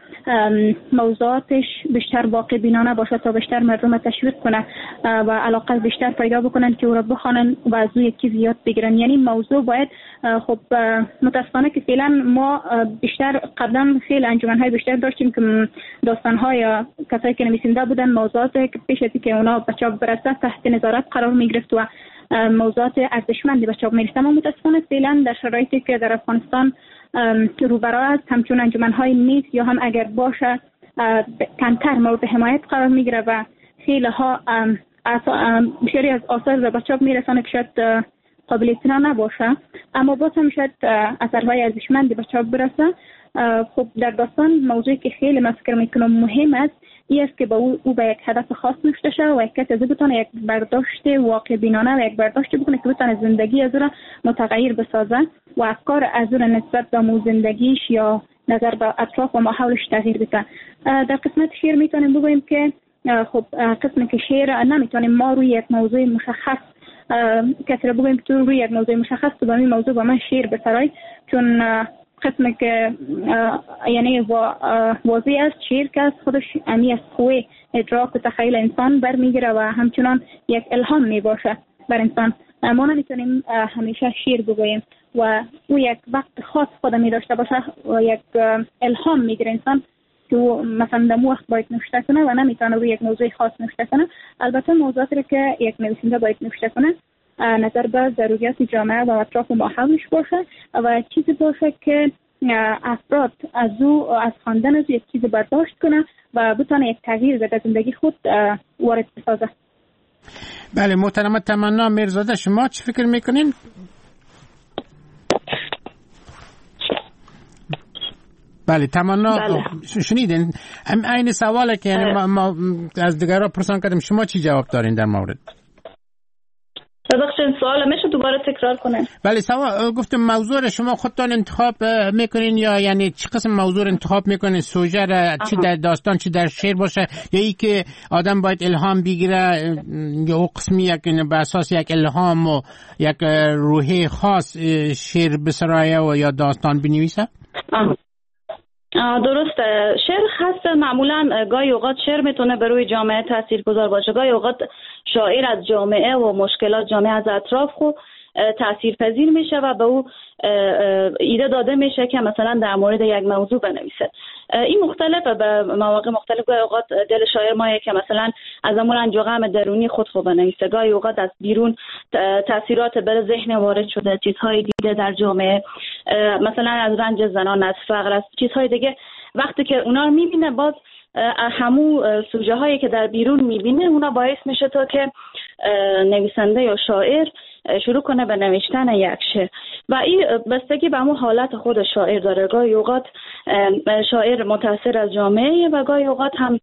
Speaker 10: موضوعاتش بیشتر واقع بینانه باشه تا بیشتر مردم تشویق کنه و علاقه بیشتر پیدا بکنن که او را بخوانن و از او یک چیز یاد بگیرن. یعنی موضوع باید، خب متاسفانه که فعلا ما بیشتر قبلا خیلی انجمن‌های بیشتر داشتیم که داستان‌های کسایی که نویسنده بودن موضوعات که پیش از اینکه اونا به چاپ برسه تحت نظارت قرار می‌گرفت و موضوعات ارزشمندی به چاپ می‌رسید. اما متاسفانه فعلا در شرایطی که در افغانستان روبراه است همچون انجمن‌های نیست یا هم اگر باشه کمتر مورد حمایت قرار می‌گیره و خیلی ها بسیاری از آثار به چاپ می‌رسانه که شاید قابل اطلاع نباشه، اما باز هم شاید اثرهای ارزشمندی به چاپ برسه. خب در داستان موضوعی که خیلی من فکر میکنم مهم است این است که با او, او به یک هدف خاص نوشته شه و یک کسی از او بتونه یک برداشت واقع بینانه و یک برداشت بکنه که بتونه زندگی از او را متغیر بسازه و افکار از او را نسبت به مو زندگیش یا نظر به اطراف و ماحولش تغییر بده. در قسمت شعر میتونیم بگوییم که خب قسمی که شعر نمیتونیم ما روی یک موضوع مشخص کسی را بگوییم که تو روی یک موضوع مشخص تو به این موضوع با من شعر بسرای، چون قسمی که یعنی واضح است شعر که از خودش امی از قوه ادراک و تخیل انسان برمیگیره و همچنان یک الهام می باشه بر انسان. ما نمیتونیم همیشه شعر بگوییم و او یک وقت خاص خود می داشته باشه و یک الهام میگیره انسان که مثلا در وقت باید نوشته کنه و نمیتونه روی یک موضوع خاص نوشته کنه. البته موضوعاتی که یک نویسنده باید نوشته کنه نظر به ضروریات جامعه و اطراف و ماحولش باشه و چیزی باشه که افراد از او از خواندن از یک چیز برداشت کنه و بتونه یک تغییر به زندگی خود وارد بسازه.
Speaker 9: بله محترمه تمنا میرزاده، شما چی فکر میکنین؟ بله تمنا بله. شنیدین این سواله که یعنی ما, ما از دیگران پرسان کردیم، شما چی جواب دارین در مورد؟
Speaker 10: ببخشید سوال میشه دوباره تکرار کنین؟
Speaker 9: بله سوال گفتم موضوع شما خودتون انتخاب میکنین یا یعنی چه قسم موضوع انتخاب میکنین؟ سوژه را چی در داستان چی در شعر باشه یا ای که آدم باید الهام بگیره یا او قسمی یک به اساس یک الهام و یک روحی خاص شعر بسرایه و یا داستان بنویسه؟
Speaker 8: درسته. شعر خاص معمولا گاهی اوقات شعر میتونه بر روی جامعه تاثیرگذار باشه، گاهی اوقات شاعر از جامعه و مشکلات جامعه از اطراف خود تأثیر پذیر میشه و به او ایده داده میشه که مثلا در مورد یک موضوع بنویسه. این مختلفه، به مواقع مختلف گاهی اوقات دل شاعر مایه که مثلا از امور رنج و غم درونی خود خود بنویسه، گاهی اوقات از بیرون تاثیرات بر ذهن وارد شده، چیزهای دیده در جامعه، مثلا از رنج زنان، از فقر، از چیزهای دیگه، وقتی که اونا رو میبینه باز همو سوژه هایی که در بیرون میبینه اونا باعث میشه تا که نویسنده یا شاعر شروع کنه به نوشتن یک شعر و این بستگی به همون حالت خود شاعر داره. گاهی اوقات شاعر متاثر از جامعه و گاهی اوقات هم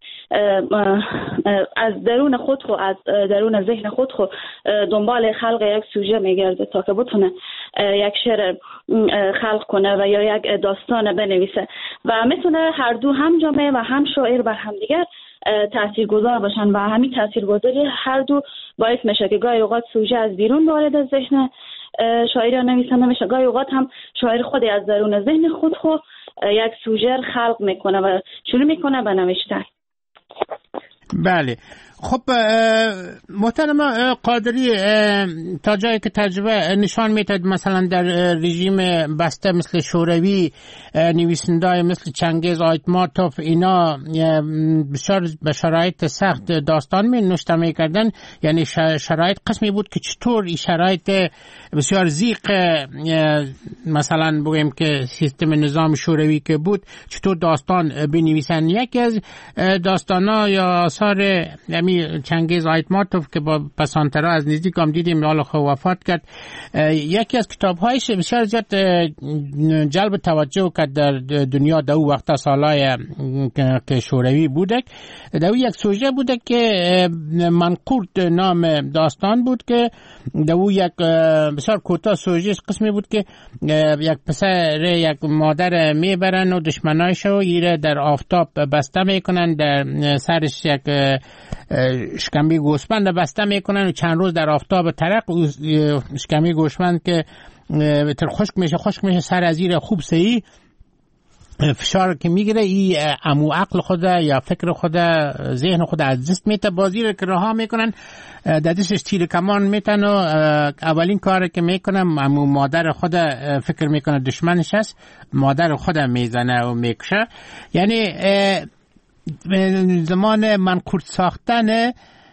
Speaker 8: از درون خود خود از درون ذهن خود خود دنبال خلق یک سوژه میگرده تا که بتونه یک شعر خلق کنه و یا یک داستان بنویسه و میتونه هر دو هم جامعه و هم شاعر بر هم دیگر تاثیرگذار باشن و همین تاثیرگذاری هر دو باعث میشه که گاهی اوقات سوژه از بیرون وارد از ذهن شاعر یا نویسنده میشه، گاهی اوقات هم شاعر خودی از درون ذهن خود خود یک سوژه خلق میکنه و شروع میکنه به نوشتن.
Speaker 9: بله، خب محترم قادری، تا جایی که تجربه نشان میدهد مثلا در رژیم بسته مثل شوروی نویسنده‌ای مثل چنگیز آیتماتوف اینا بسیار به شرایط سخت داستان می نوشته میکردن، یعنی شرایط قسمی بود که چطور این شرایط بسیار زیق مثلا بگیم که سیستم نظام شوروی که بود چطور داستان بنویسن. یکی از داستانا یا آثار چنگیز آیتماتوف که با پسانترا از نزدیک هم دیدیم حالا خو وفات کرد، یکی از کتاب‌هایش بسیار زیاد جلب توجه کرد در دنیا در اون وقت سالای که شوروی بوده. در یک سوژه بوده که منقورت نام داستان بود که در اون یک بسیار کوتاه سوژه قسمی بود که یک پسر یک مادر میبرن و دشمنایشو ایره در آفتاب بسته میکنن، در سرش یک شکمی گوسفند بسته میکنن و چند روز در آفتاب ترق شکمی گوسفند که تر خشک میشه خشک میشه سر از زیر خوب سهی فشار که میگیره ای امو عقل خود یا فکر خود ذهن خود از دست میته، بازی رو که رها میکنن در دستش تیر کمان میتن و اولین کار که میکنم امو مادر خود فکر میکنه دشمنش هست، مادر خود میزنه و میکشه. یعنی زمان منقورت ساختن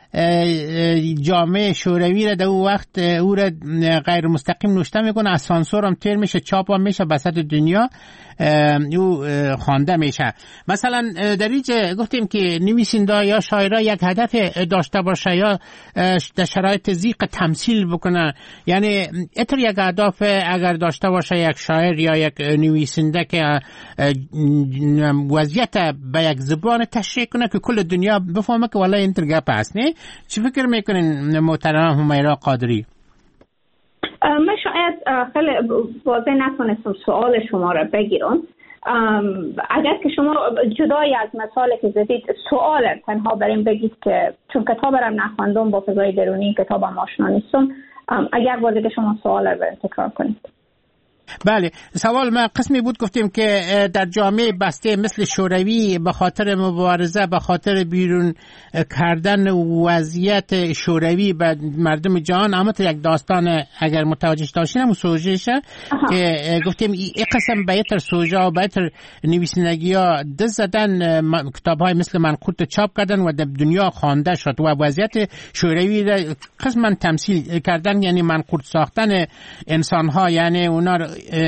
Speaker 9: جامعه شوروی را در اون وقت او را غیر مستقیم نوشته میکنه، از سانسور هم تیر میشه، چاپ هم میشه، بسط دنیا او خوانده میشه. مثلا در اینجا گفتیم که نویسنده یا شاعرها یک هدف داشته باشه یا در شرایط زیق تمثیل بکنه، یعنی اتر یک هدف اگر داشته باشه یک شاعر یا یک نویسنده که وضعیت به یک زبان تشریح کنه که کل دنیا بفهمه که والله این ترگپ هست. نه چی فکر میکنین محترم همیرا قادری؟
Speaker 5: من شاید خیلی واضح نتونستم سوال شما را بگیرم. اگر که شما جدای از مثال که زدید سوال تنها بریم بگید که چون کتاب را نخواندم با فضای درونی کتابم آشنا نیستم، اگر بازه که شما سوال را تکرار کنید.
Speaker 9: بله، سوال ما قسمی بود گفتیم که در جامعه بسته مثل شوروی به خاطر مبارزه به خاطر بیرون کردن وضعیت شوروی به مردم جهان، اما یک داستان اگر متوجه داشتین همون سوژهشه که گفتیم این قسم به یتر سوژه و به یتر نویسندگی ها دست زدن، کتاب های مثل منقورت چاپ کردن و در دنیا خوانده شد و وضعیت شوروی را قسما تمثیل کردن، یعنی منقورت ساختن انسان ها، یعنی اونا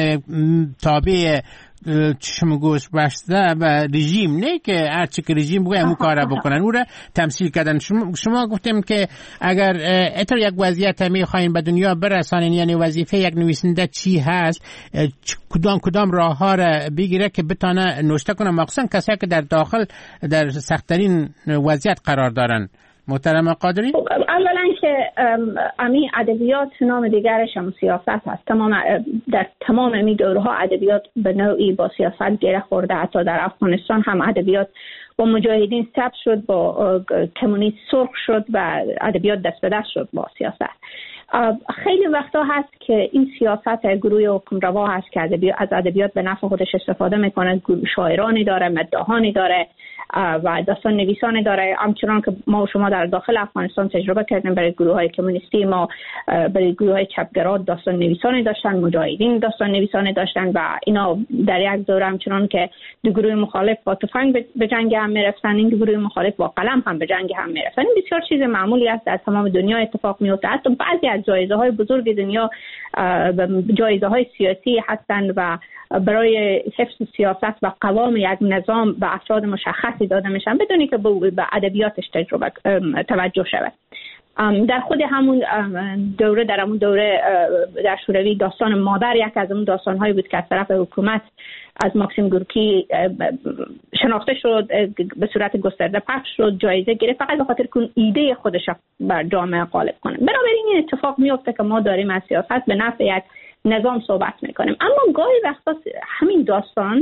Speaker 9: تابع چشم گوش بسته و رژیم، نه که هرچی که رژیم بگه همون کار بکنن، او را تمثیل کردن. شما, شما گفتیم که اگر اتر یک وضعیت میخواین به دنیا برسانین، یعنی وظیفه یک نویسنده چی هست، کدام کدام راه ها را بگیره که بتانه نوشته کنه، مخصوصا کسایی که در داخل در سخت‌ترین وضعیت قرار دارن. محترم قادری،
Speaker 5: اولا که امی ادبیات نام دیگرش هم سیاست هست. تمام در تمام امی دورها ادبیات به نوعی با سیاست گره خورده. حتی در افغانستان هم ادبیات با مجاهدین ثبت شد، با کمونیست سرخ شد و ادبیات دست به دست شد با سیاست. خیلی وقتا هست که این سیاست گروه حکمروا هست که از ادبیات به نفع خودش استفاده میکنه. شاعرانی داره، مداحانی داره و داستان نویسانی داره. همچنان که ما و شما در داخل افغانستان تجربه کردیم، برای گروه های کمونیستی ما، برای گروه های چپگرا داستان نویسانی داشتن، مجاهدین داستان نویسانی داشتن و اینا در یک دوره همچنان که دو گروه مخالف با تفنگ به جنگ هم میرفتن، این دو گروه مخالف با قلم هم به جنگ هم میرفتن. این بسیار چیز معمولی است، در تمام دنیا اتفاق میفته. حتی بعضی از جایزه های بزرگ دنیا جایزه های سیاسی هستند و برای حفظ سیاست و قوام یک نظام به افراد مشخصی داده میشن بدونی که به ادبیاتش تجربه توجه شود. در خود همون دوره در همون دوره در شوروی داستان مادر یک از اون داستان‌هایی بود که از طرف حکومت از ماکسیم گورکی شناخته شد، به صورت گسترده پخش شد، جایزه گرفت، فقط به خاطر که ایده خودش بر جامعه غالب کنه. بنابراین این اتفاق میفته که ما داریم از سیاست به نفع یک نظام صحبت میکنیم، اما گاهی وقتا همین داستان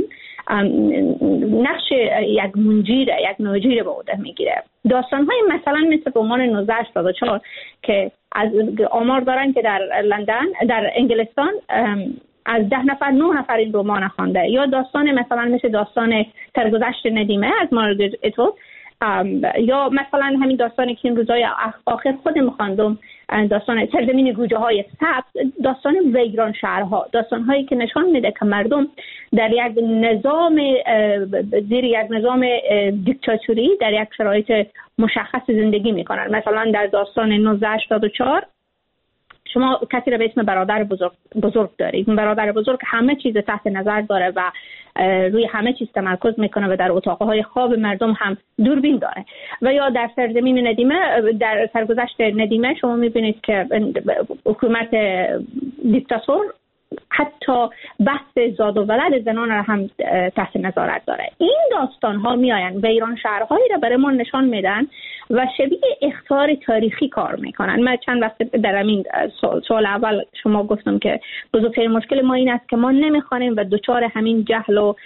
Speaker 5: نقش یک منجیره، یک ناجیره به عهده میگیره. داستان‌های مثلا مثل رمان نوزده هشتاد و چهار که از آمار دارن که در لندن، در انگلستان از ده نفر نه نفر این رمان خوانده، یا داستان مثلا مثل داستان سرگذشت ندیمه از مارگرت اتوود، یا مثلا همین داستانی که این روزای آخر خودم خواندم، داستان سرزمین گوجه های سبز، داستان ویران شهرها، داستان هایی که نشان میده که مردم در یک نظام زیر یک نظام دیکتاتوری در یک شرایط مشخص زندگی میکنن. مثلا در داستان نوزده هشتاد و چهار شما کسی را به اسم برادر بزرگ, بزرگ دارید. این برادر بزرگ همه چیز تحت نظر داره و روی همه چیز تمرکز میکنه و در اتاقهای خواب مردم هم دوربین داره. و یا در سرزمین ندیمه، در سرگذشت ندیمه شما میبینید که حکومت دیکتاتور حتی بحث زاد و ولد زنان را هم تحت نظارت داره. این داستان ها میآیند و ایران شهرهایی را برای ما نشان میدن و شبیه اخطار تاریخی کار میکنن. من چند وقت در همین سال اول شما گفتم که بزرگترین مشکل ما این است که ما نمیخوانیم و دوچار همین جهل و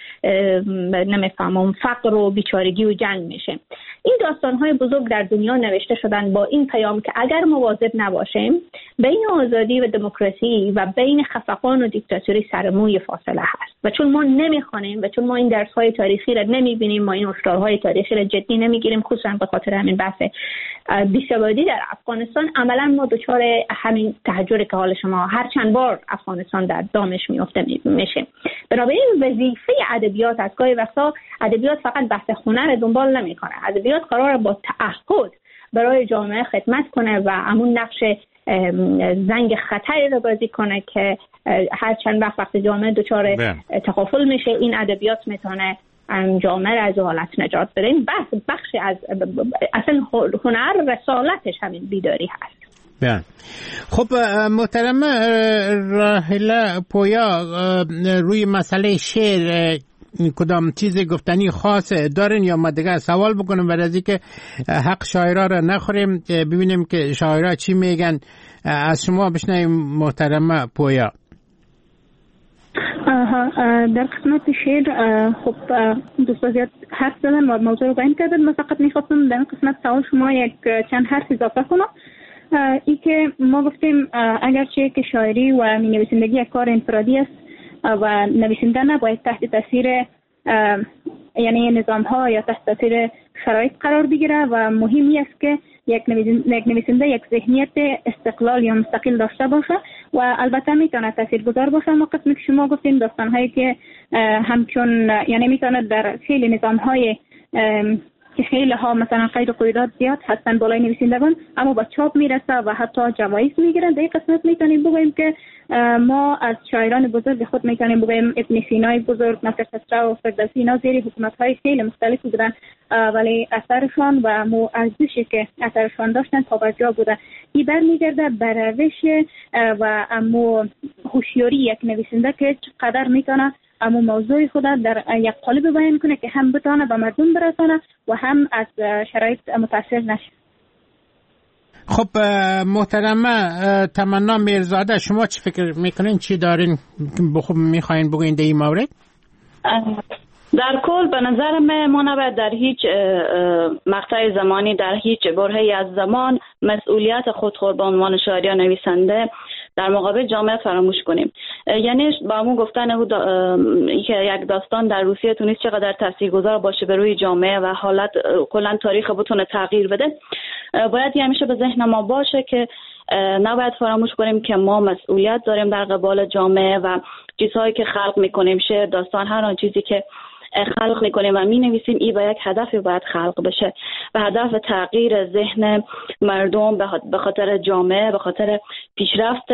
Speaker 5: نمیفهمم فقر و بیچارگی و جنگ میشیم. این داستان های بزرگ در دنیا نوشته شدن با این پیام که اگر مواظب نباشیم بین آزادی و دموکراسی و بین خفقان و دیکتاتوری سرموی فاصله هست. و چون ما نمیخوانیم و چون ما این درس های تاریخی را نمیبینیم، ما این هشدارهای تاریخی را جدی نمیگیریم، خصوصا به خاطر همین بحث بیسوادی در افغانستان، عملا ما دچار همین تحجر که حال شما هر چند بار افغانستان در دامش میفته میشه. بنابراین وظیفه ادبیات از گاهی وقتا ادبیات فقط بحث هنر دنبال نمیکنه. ادبیات قراره با تعهد برای جامعه خدمت کنه و همون نقش زنگ خطری رو بازی کنه که هر چند وقت وقت جامعه دچار تغافل میشه، این ادبیات میتونه جامعه را از حالت نجات بده. این بحث بخشی از اصلا هنر رسالتش همین بیداری هست.
Speaker 9: بله. خب محترم راحله پویا، روی مسئله شعر کدام چیز گفتنی خاص دارین یا ما دیگه سوال بکنم بعد از اینکه حق شاعرها را نخوریم ببینیم که شاعرها چی میگن؟ از شما بشنویم محترم پویا.
Speaker 10: در قسمت شعر خب دوست زیاد حرف زدن و موضوع رو بیان کردن. من فقط میخواستم در قسمت سوال شما یک چند حرف اضافه کنم. ای که ما گفتیم اگرچه که شاعری و نویسندگی یک کار انفرادی است و نویسنده نباید تحت تاثیر یعنی نظام ها یا تحت تاثیر شرایط قرار بگیره و مهمی است که یک نویسنده یک ذهنیت استقلال یا مستقل داشته باشه و البته میتونه تاثیرگذار باشه. ما قسمی که شما گفتیم داستان هایی که همچون یعنی میتونه در خیلی نظام های که خیلی ها مثلا قید و قیودات زیاد هستن بالای نویسندگان اما با چاپ میرسه و حتی جوایز میگیرن. در این قسمت میتونیم بگوییم که ما از شاعران بزرگ خود میتونیم بگوییم ابن سینای بزرگ، نصر خسرو و فردوسی، اینا زیر حکومت های خیلی مختلفی بودن ولی اثرشان و مو ارزشی که اثرشان داشتن پابرجا بوده. این برمیگرده بر روش و امو هوشیاری یک نویسنده که چقدر میتونه اما موضوع خود در یک قالب بیان کنه که هم بتونه به مردم برسانه و هم از شرایط متاثر نشه.
Speaker 9: خب محترمه تمنا میرزاده، شما چی فکر میکنین؟ چی دارین بخوب میخواین بگوین در این مورد؟
Speaker 8: در کل به نظر من ما نباید در هیچ مقطع زمانی، در هیچ برهه‌ای از زمان مسئولیت خود خود به عنوان شاعر یا نویسنده در مقابل جامعه فراموش کنیم. یعنی با همون گفتن او که یک داستان در روسیه تونست چقدر تاثیرگذار باشه به روی جامعه و حالت کلا تاریخ بتونه تغییر بده، باید همیشه به ذهن ما باشه که نباید فراموش کنیم که ما مسئولیت داریم در قبال جامعه و چیزهایی که خلق میکنیم، شعر، داستان، هر آن چیزی که خلق میکنیم و مینویسیم این به یک هدفی باید خلق بشه، به هدف تغییر ذهن مردم، به خاطر جامعه، به خاطر پیشرفت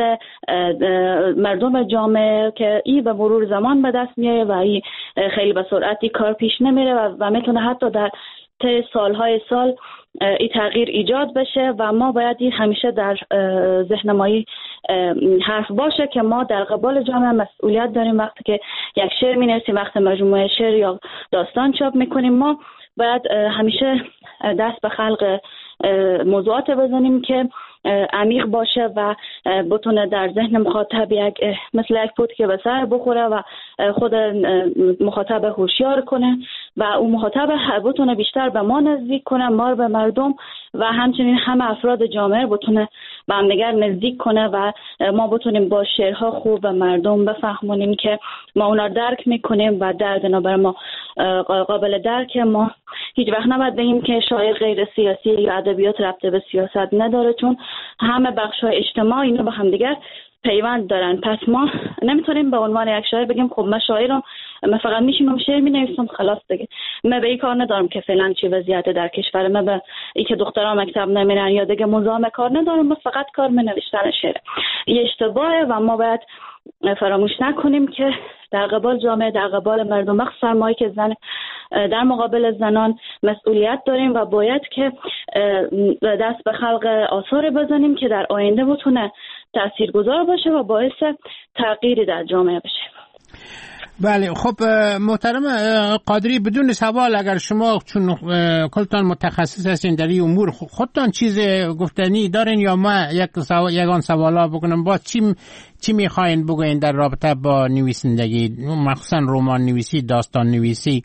Speaker 8: مردم جامعه که این به مرور زمان به دست میاره و این خیلی به سرعتی کار پیش نمیره و, و میتونه حتی در طی سالهای سال این تغییر ایجاد بشه و ما باید این همیشه در ذهن ما حرف باشه که ما در قبال جامعه مسئولیت داریم. وقتی که یک شعر می‌نویسیم، وقتی مجموعه شعر یا داستان چاپ میکنیم، ما باید همیشه دست به خلق موضوعات بزنیم که عمیق باشه و بتونه در ذهن مخاطب یک مثل یک پوت که به سر بخوره و خود مخاطب هوشیار کنه و اون مخاطب بتونه بیشتر به ما نزدیک کنه، ما به مردم، و همچنین همه افراد جامعه بتونه به هم دیگر نزدیک کنه و ما بتونیم با شعرها خوب به مردم بفهمونیم که ما اونا درک میکنیم و در بنابر ما قابل درک. ما هیچ وقت نباید بگیم که شاعر غیر سیاسی یا ادبیات ربطی به سیاست نداره، چون همه بخش‌های اجتماعی اینو با هم دیگر پیوند دارن. پس ما نمیتونیم به عنوان یک شاعر بگیم خب من شاعرم، من فقط میشینم شعر مینویسم خلاص دیگه، من به این کار ندارم که فعلا چی وضعیت در کشور، من به این که دختران مکتب نمیرن یا دیگه مزاحم کار ندارم، من فقط کار من نوشتن شعر. این اشتباهه و ما باید فراموش نکنیم که در قبال جامعه، در قبال مردم، مخصوصا ما که زن در مقابل زنان مسئولیت داریم و باید که دست به خلق آثار بزنیم که در آینده بتونه تاثیرگذار باشه و باعث تغییری در جامعه بشه.
Speaker 9: بله، خب محترم قادری، بدون سوال اگر شما چون کلتان متخصص هستین در این امور خودتان چیز گفتنی دارین یا ما یک سوال یگان سوالا بکنم؟ با چی چی میخواین بگوین در رابطه با نویسندگی، مخصوصا رمان نویسی، داستان نویسی؟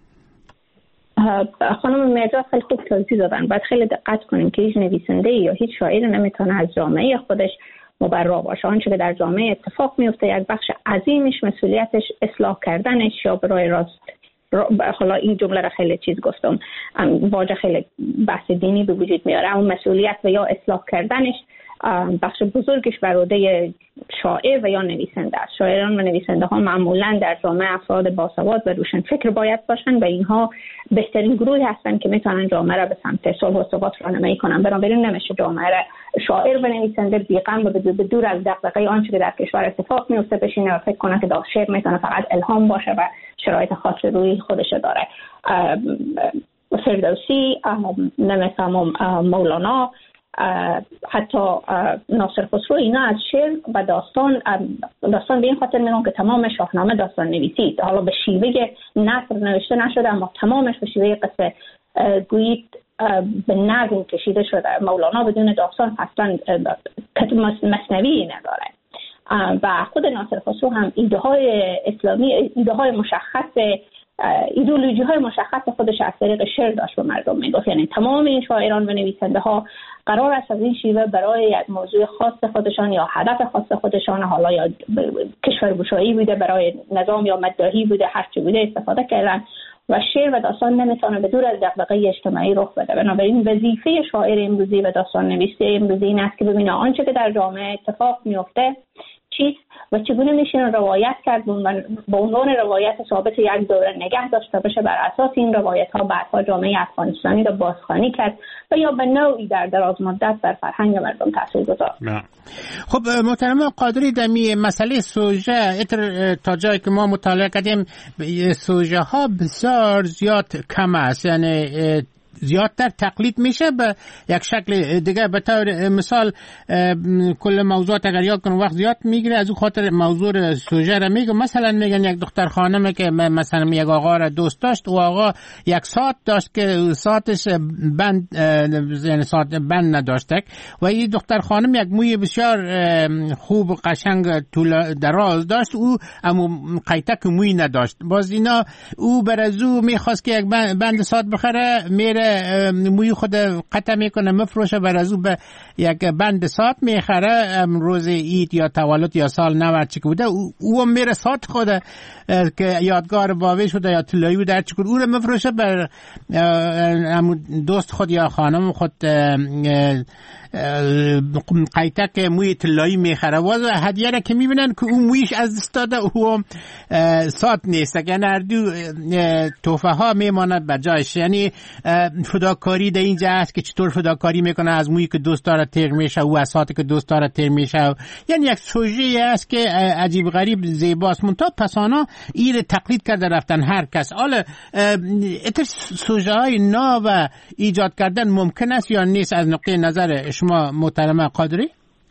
Speaker 5: خانم مرزا خیلی خوب توضیح دادن. باید خیلی دقت کنیم که هیچ نویسنده یا هیچ شاعر نمیتونه از جامعه خودش مبرا باشه. آنچه که در جامعه اتفاق میفته یک بخش عظیمش مسئولیتش اصلاح کردنش یا برای راست، حالا این جمله را خیلی چیز گفتم، واژه خیلی بحث دینی به وجود میاره، اون مسئولیت و یا اصلاح کردنش بخش بزرگش بر عهده شاعر و یا نویسنده است. شاعران و نویسنده ها معمولا در جامعه افراد باسواد و روشن فکر باید باشن و اینها بهترین گروهی هستن که میتونن جامعه را به سمت صلح و ثبات راهنمایی کنن. بنابراین نمیشه جامعه را شاعر و نویسنده بی‌غم و به دور از دغدغه آنچه که در کشور اتفاق میفته بشینه و فکر کنه که داستان شعر میتونه فقط الهام باشه و شرایط خاص روی خودش داره. فردوسی، نمی‌فهمم مولانا، حتی ناصر خسرو، اینا از شعر و داستان داستان به این خاطر میگن که تمام شاهنامه داستان نویسی، حالا به شیوه نثر نوشته نشده اما تمامش به شیوه قصه گویی به نظم کشیده شده. مولانا بدون داستان اصلا کتب مثنوی نداره و خود ناصر خسرو هم ایده های اسلامی، ایده های مشخص، ایدئولوژی های مشخص خودش از طریق شعر داشت به مردم میگفت. یعنی تمام این شاعران و نویسنده ها قرار است از این شیوه برای یک موضوع خاص خودشان یا هدف خاص خودشان، حالا یا کشورگشایی بوده، برای نظام یا مداحی بوده، هر چی بوده استفاده کردن و شعر و داستان نمیتونه به دور از دغدغه اجتماعی رخ بده. بنابراین وظیفه شاعر امروزی و داستان نویسی امروزی این است که ببینه آنچه که در جامعه اتفاق میفته چیست و چگونه میشه روایت کرد و به عنوان روایت ثابت یک دوره نگه داشته بشه. بر اساس این روایت ها بعدها جامعه افغانستانی را بازخوانی کرد و یا به نوعی در دراز مدت بر فرهنگ مردم تاثیر گذاشت.
Speaker 9: خب محترم قادری، دمی مسئله سوژه تا جایی که ما مطالعه کردیم سوژه ها بسیار زیاد کم است، یعنی زیادتر تقلید میشه به یک شکل دیگه. به طور مثال کل موضوعات اگر یاد کنم وقت زیاد میگیره، از اون خاطر موضوع سوژه را میگم. مثلا میگن یک دختر خانمه که مثلا یک آقا را دوست داشت، و آقا یک ساعت داشت که ساعتش بند یعنی ساعت بند نداشته، و این دختر خانم یک موی بسیار خوب قشنگ طول دراز داشت، او اما قیتک موی نداشت. باز اینا او برازو میخواست که یک بند ساعت بخره، میره موی خود قطع میکنه مفروشه، برازو به یک بند ساعت میخره روز عید یا تولد یا سال نو چی بوده، او میره ساعت خود که یادگار بابی شده یا طلایی بوده چی بود، او رو مفروشه بر دوست خود یا خانم خود قیتک موی طلایی میخره. واز هدیه را که میبینن که اون مویش از دست داده، او ساعت نیست، یعنی هر دو تحفه ها میماند به جایش. یعنی فداکاری در اینجا است که چطور فداکاری میکنه، از مویی که دوست داره تیر میشه، او از ساعتی که دوست داره تیر میشه. یعنی یک سوژه است که عجیب غریب زیباست، منتها پسانا این تقلید کرده رفتن هر کس. حالا اتر سوژه های نو و ایجاد کردن ممکن است یا نیست از نقطه نظر شما محترمه قادری؟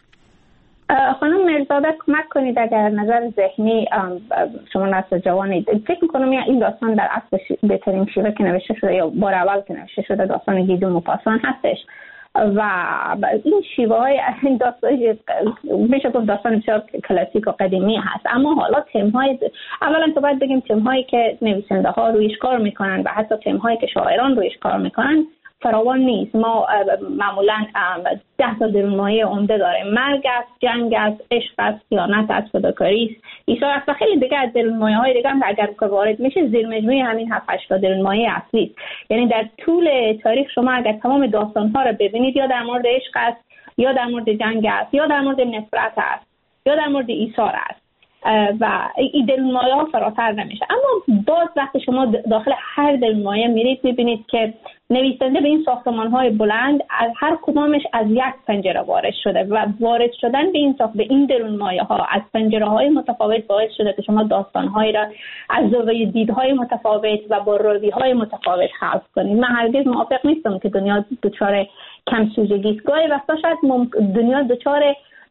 Speaker 5: خانم مرزاده کمک کنید اگر نظر ذهنی شما نسل جوانید، فکر میکنم این داستان در اصل بهترین شیوه که نوشته شده یا بار اول که نوشته شده داستان گیدو موپاسان هستش، و این شیوه های این داستان میشه گفت داستان بسیار کلاسیک و قدیمی هست. اما حالا تم های اولا تو باید بگیم تم هایی که نویسنده ها رویش کار میکنن و حتی تم هایی که شاعران رویش کار میکنن فراوان نیست. ما معمولا ده تا درونمایه عمده داریم: مرگ است، جنگ است، عشق است، خیانت است، فداکاری است، ایثار است و خیلی دیگه از درونمایه های دیگه هم اگر که وارد میشه زیر مجموعه همین هفت هشت تا درونمایه اصلی است. یعنی در طول تاریخ شما اگر تمام داستان ها رو ببینید، یا در مورد عشق است، یا در مورد جنگ است، یا در مورد نفرت است، یا در مورد ایثار است و این درونمایه ها فراتر نمیشه. اما باز وقتی شما داخل هر درونمایه میرید میبینید که نویسنده به این ساختمان های بلند از هر کدامش از یک پنجره وارد شده و وارد شدن به این ساخت به این درونمایه ها از پنجره های متفاوت باعث شده که شما داستان هایی را از زاویه دیدهای متفاوت و با روی های متفاوت خلق کنید. من هرگز موافق نیستم که دنیا دچار کم سوژگی است. گاهی وقتا شاید دنیا دچار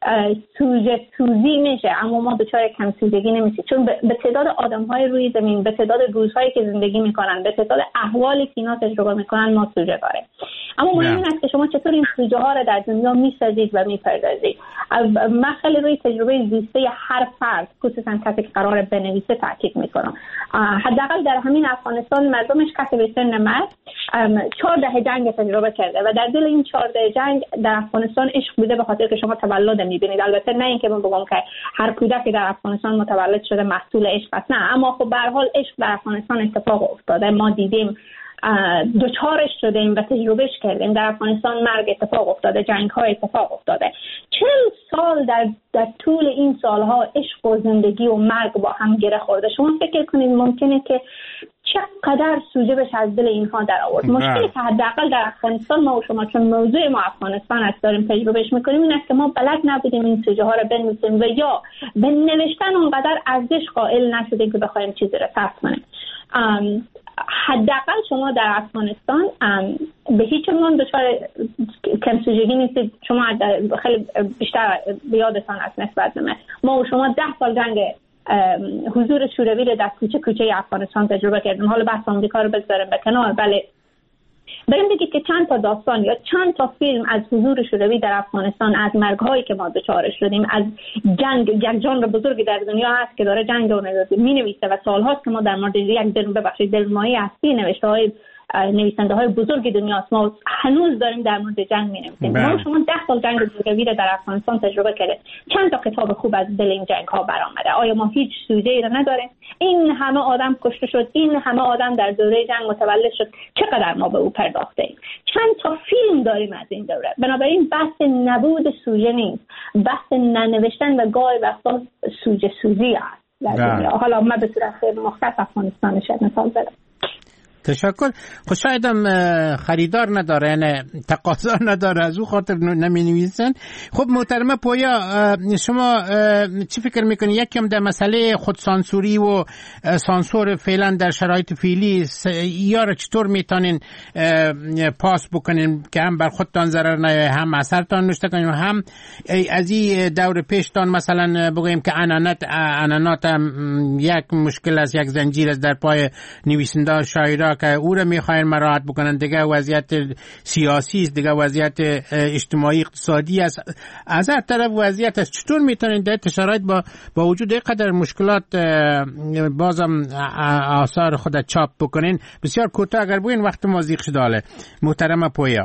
Speaker 5: سوژه سوزی میشه، اما ما دچار کم سوژگی نمیشیم، چون به تعداد آدم‌های روی زمین، به تعداد روزهایی که زندگی میکنن، به تعداد احوالی که اینا تجربه میکنن ما سوژه داریم. اما مهم این است که شما چطور این سوژه ها رو در دنیا میسازید و میپردازید. من خیلی روی تجربه زیسته هر فرد، خصوصا کسی که قراره بنویسه، تاکید میکنم. حداقل در همین افغانستان مردمش کسی به سن مرگ چهار دهه جنگ تجربه کرده و در دل این چهار دهه جنگ در افغانستان عشق بوده، به خاطر که شما تولد میبینید. البته نه اینکه من بگم که هر کودکی در افغانستان متولد شده محصول عشق است، نه، اما خب به هر حال عشق در افغانستان اتفاق افتاده، ما دیدیم، دوچارش شدیم و تجربهش کردیم. در افغانستان مرگ اتفاق افتاده، جنگ ها اتفاق افتاده. چهل سال در در طول این سالها عشق و زندگی و مرگ با هم گره خورده. شما فکر کنید ممکنه که چقدر سوژه بشه از دل اینها در آورد. مشکلی که حداقل در افغانستان ما و شما، چون موضوع ما افغانستان است، داریم تجربهش میکنیم، این است که ما بلد نبودیم این سوژه ها رو بنویسیم و یا به نوشتن اونقدر ارزش قائل نشدیم که بخوایم چیزی رو ثبت کنیم. حداقل شما در افغانستان به هیچ عنوان دچار کم سوژگی نیستید. شما خیلی بیشتر یادتان است نسبت به من، ما و شما ده سال جنگ حضور شوروی رو در کوچه کوچه افغانستان تجربه کردیم. حالا بحث آمریکا رو بذاریم به کنار، ولی بریم بگید که چند تا داستان یا چند تا فیلم از حضور شوروی در افغانستان، از مرگ‌هایی که ما دچارش شدیم، از جنگ، یک ژانر بزرگی در دنیا هست که داره جنگ رو می‌نویسه و سال‌هاست که ما در مورد یک درون ببخشید درونمایه اصلی نوشته‌های نویسنده های بزرگ دنیاست. ما هنوز داریم در مورد جنگ می‌نویسیم. ما شما ده سال جنگ شوروی رو در افغانستان تجربه کردیم. چند تا کتاب خوب از دل این جنگ ها برآمده. آیا ما هیچ سوژه‌ای رو نداریم؟ این همه آدم کشته شد، این همه آدم در دوره جنگ متولد شد، چقدر ما به او پرداختیم؟ چند تا فیلم داریم از این دوره. بنابراین بحث نبود سوژه نیست، بحث ننوشتن و گاهی وقتا سوژه سوزی است در دنیا. حالا ما به صورت مختص افغانستان شد مثال زدم.
Speaker 9: تشکر. خب شایدم خریدار نداره، یعنی تقاضا نداره، از او خاطر نمی نویسن. خب محترمه پویا، شما چی فکر میکنید؟ یکم در مسئله خودسانسوری و سانسور فعلا در شرایط فعلی یا را چطور میتونین پاس بکنین که هم بر خودتان ضرر نیاید، هم اثرتان نشته کنین، و هم از این دور پیشتان مثلا بگوییم که انانت انانات هم یک مشکل است، یک زنجیر است در پای نویسنده و شاعرها که او را میخواین مراعات بکنن. دیگه وضعیت سیاسی است، دیگه وضعیت اجتماعی اقتصادی است، از هر طرف وضعیت است. چطور میتونین در شرایط با با وجود اینقدر مشکلات بازم آثار خود چاپ بکنین؟ بسیار کوتاه اگر بگین، وقت ما زیغ شده. محترم پویا.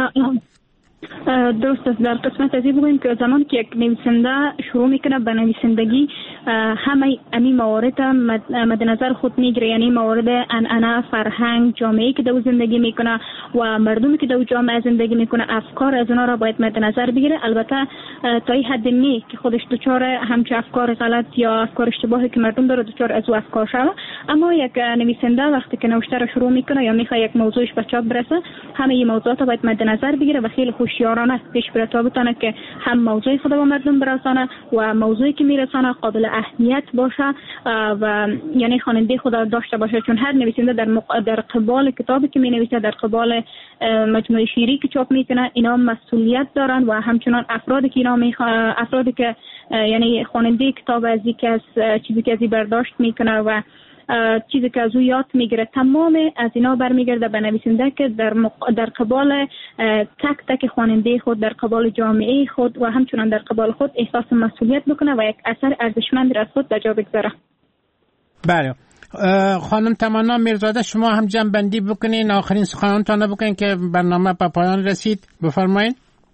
Speaker 10: درست است. در قسمت ازی بگویم که زمان که یک نویسنده شروع میکنه به نویسندگی، همه امی موارد مد نظر خود میگیره، یعنی موارد انعنه، فرهنگ، جامعه‌ای که در زندگی میکنه و مردمی که در جامعه زندگی میکنه، افکار از اونا را باید مد نظر بگیره. البته تا این حد نی که خودش دچار همچه افکار غلط یا افکار اشتباهی که مردم داره دچار از او افکار شوه. اما یک نویسنده وقتی که نوشته را شروع میکنه یا میخواد یک موضوعش به چاپ برسه، همه این موضوعات باید مد نظر بگیره و خیلی هوشیارانه پیش بره تا بتونه که هم موضوع خود به مردم برسانه و موضوعی که میرسانه قابل اهمیت باشه و یعنی خواننده خود داشته باشه. چون هر نویسنده در مق... در قبال کتابی که مینویسه، در قبال مجموعه شعری که چاپ میکنه، اینا مسئولیت دارن و همچنان افرادی که اینا میخوا... افرادی که یعنی خواننده کتاب از اینکه از چیزی که ازی برداشت میکنه و چیزی که از او یاد میگیره، تمام از اینا برمیگرده به نویسنده که در مق... در قبال تک تک خواننده خود، در قبال جامعه خود و همچنان در قبال خود احساس مسئولیت بکنه و یک اثر ارزشمند را از خود به جا بگذاره.
Speaker 9: بله. خانم تمنا میرزاده، شما هم جمع بندی بکنین، آخرین سخنانتان بکنین که برنامه به پایان رسید. بفرمایید.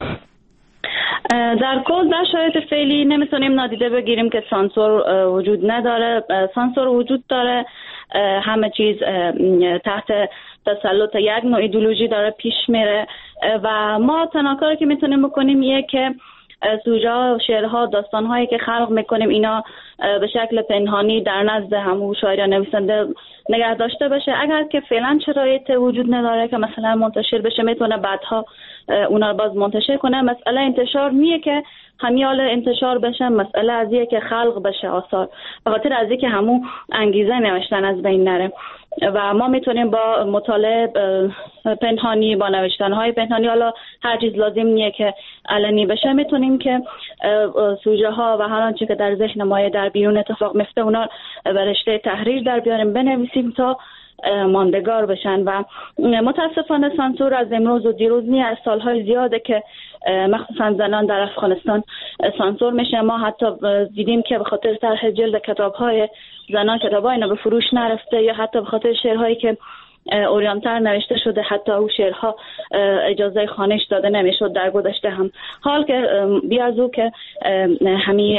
Speaker 8: در کل در شرایط فعلی نمیتونیم نادیده بگیریم که سانسور وجود نداره. سانسور وجود داره، همه چیز تحت تسلط یک نوع ایدئولوژی داره پیش میره و ما تنها کاری که میتونیم بکنیم یه که سوژه، شعرها، داستانهایی که خلق میکنیم اینا به شکل پنهانی در نزد همون شاعر یا نویسنده نگه داشته بشه. اگر که فعلا شرایط وجود نداره که مثلا منتشر بشه، میتونه بعدها اونا رو باز منتشر کنه. مسئله انتشار نیه که همیال انتشار بشه، مسئله ازیه که خلق بشه آثار، به خاطر ازیه که همون انگیزه نوشتن از بین نره و ما میتونیم با مطالعه پنهانی، با نوشتنهای پنهانی، حالا هر چیز لازم نیه که علنی بشه، میتونیم که سوژه ها و هر آنچه که در ذهن ما در بیرون اتفاق میفته اونا به رشته تحریر در بیاریم، بنویسیم تا ماندگار بشن. و متاسفانه سانسور از امروز و دیروز نیست، از سالهای زیاده که مخصوصا زنان در افغانستان سانسور میشه. ما حتی دیدیم که به خاطر طرح جلد کتاب‌های زنان کتاب‌ها اینا به فروش نرفته، یا حتی به خاطر شعرهایی که اوریانتر نوشته شده حتی او شعرها اجازه خوانش داده نمیشد در گذشته هم. حال که بیازو که همین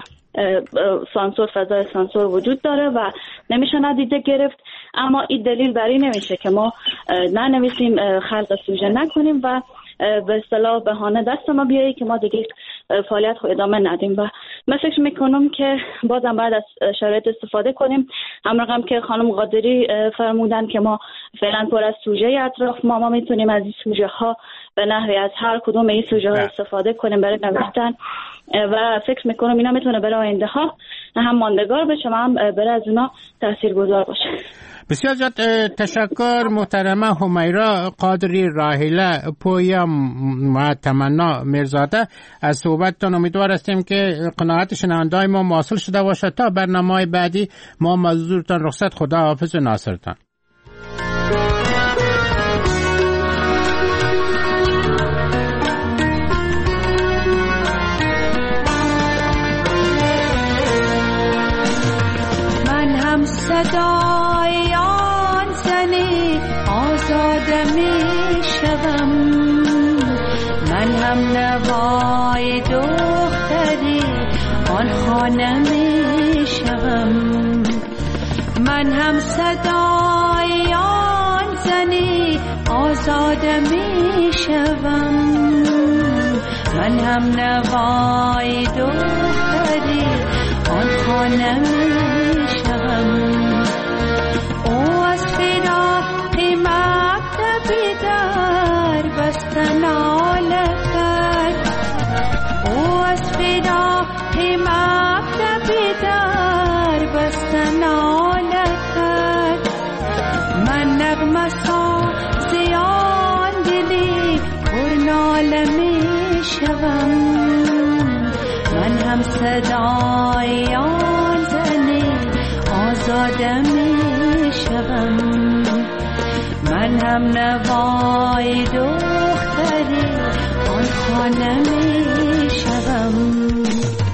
Speaker 8: سانسور، فضای سانسور وجود داره و نمیشه نادیده گرفت، اما این دلیل بر این نمیشه که ما ننویسیم، خلق سوژه نکنیم و به اصطلاح بهانه دست ما بیایی که ما دیگه فعالیت خود ادامه ندیم. و من فکر میکنم که بازم بعد از شرایط استفاده کنیم. هم رقم که خانم قادری فرمودن که ما فعلا پر از سوژه اطراف ما ما میتونیم از این سوژه ها به نحوی از هر کدوم این سوژه ها استفاده کنیم برای نوشتن و فکر میکنم اینا میتونه برای آینده ها هم ماندگار بشه و هم برای از اونا تاثیرگذار باشه.
Speaker 9: بسیار زیاد تشکر محترمه همیرا قادری راحله پویا و تمنا میرزاده از صحبتتان. امیدوار هستیم که قناعت شنونده‌های ما واصل شده باشه. تا برنامه بعدی ما مزدورتان رخصت. خدا حافظ و ناصرتان.
Speaker 11: من هم صدای آن زنی آزاده می شوم، من هم نوای دختری آن خانه می شوم، من هم صدای آن زنی آزاده می شوم، من هم نوای دختری آن خانه می شوم. او از فراق مسازیان دلی پرناله می شوم. من هم صدای آن زنی آزاده می شوم. من هم نوای دختری آن خانه می شوم.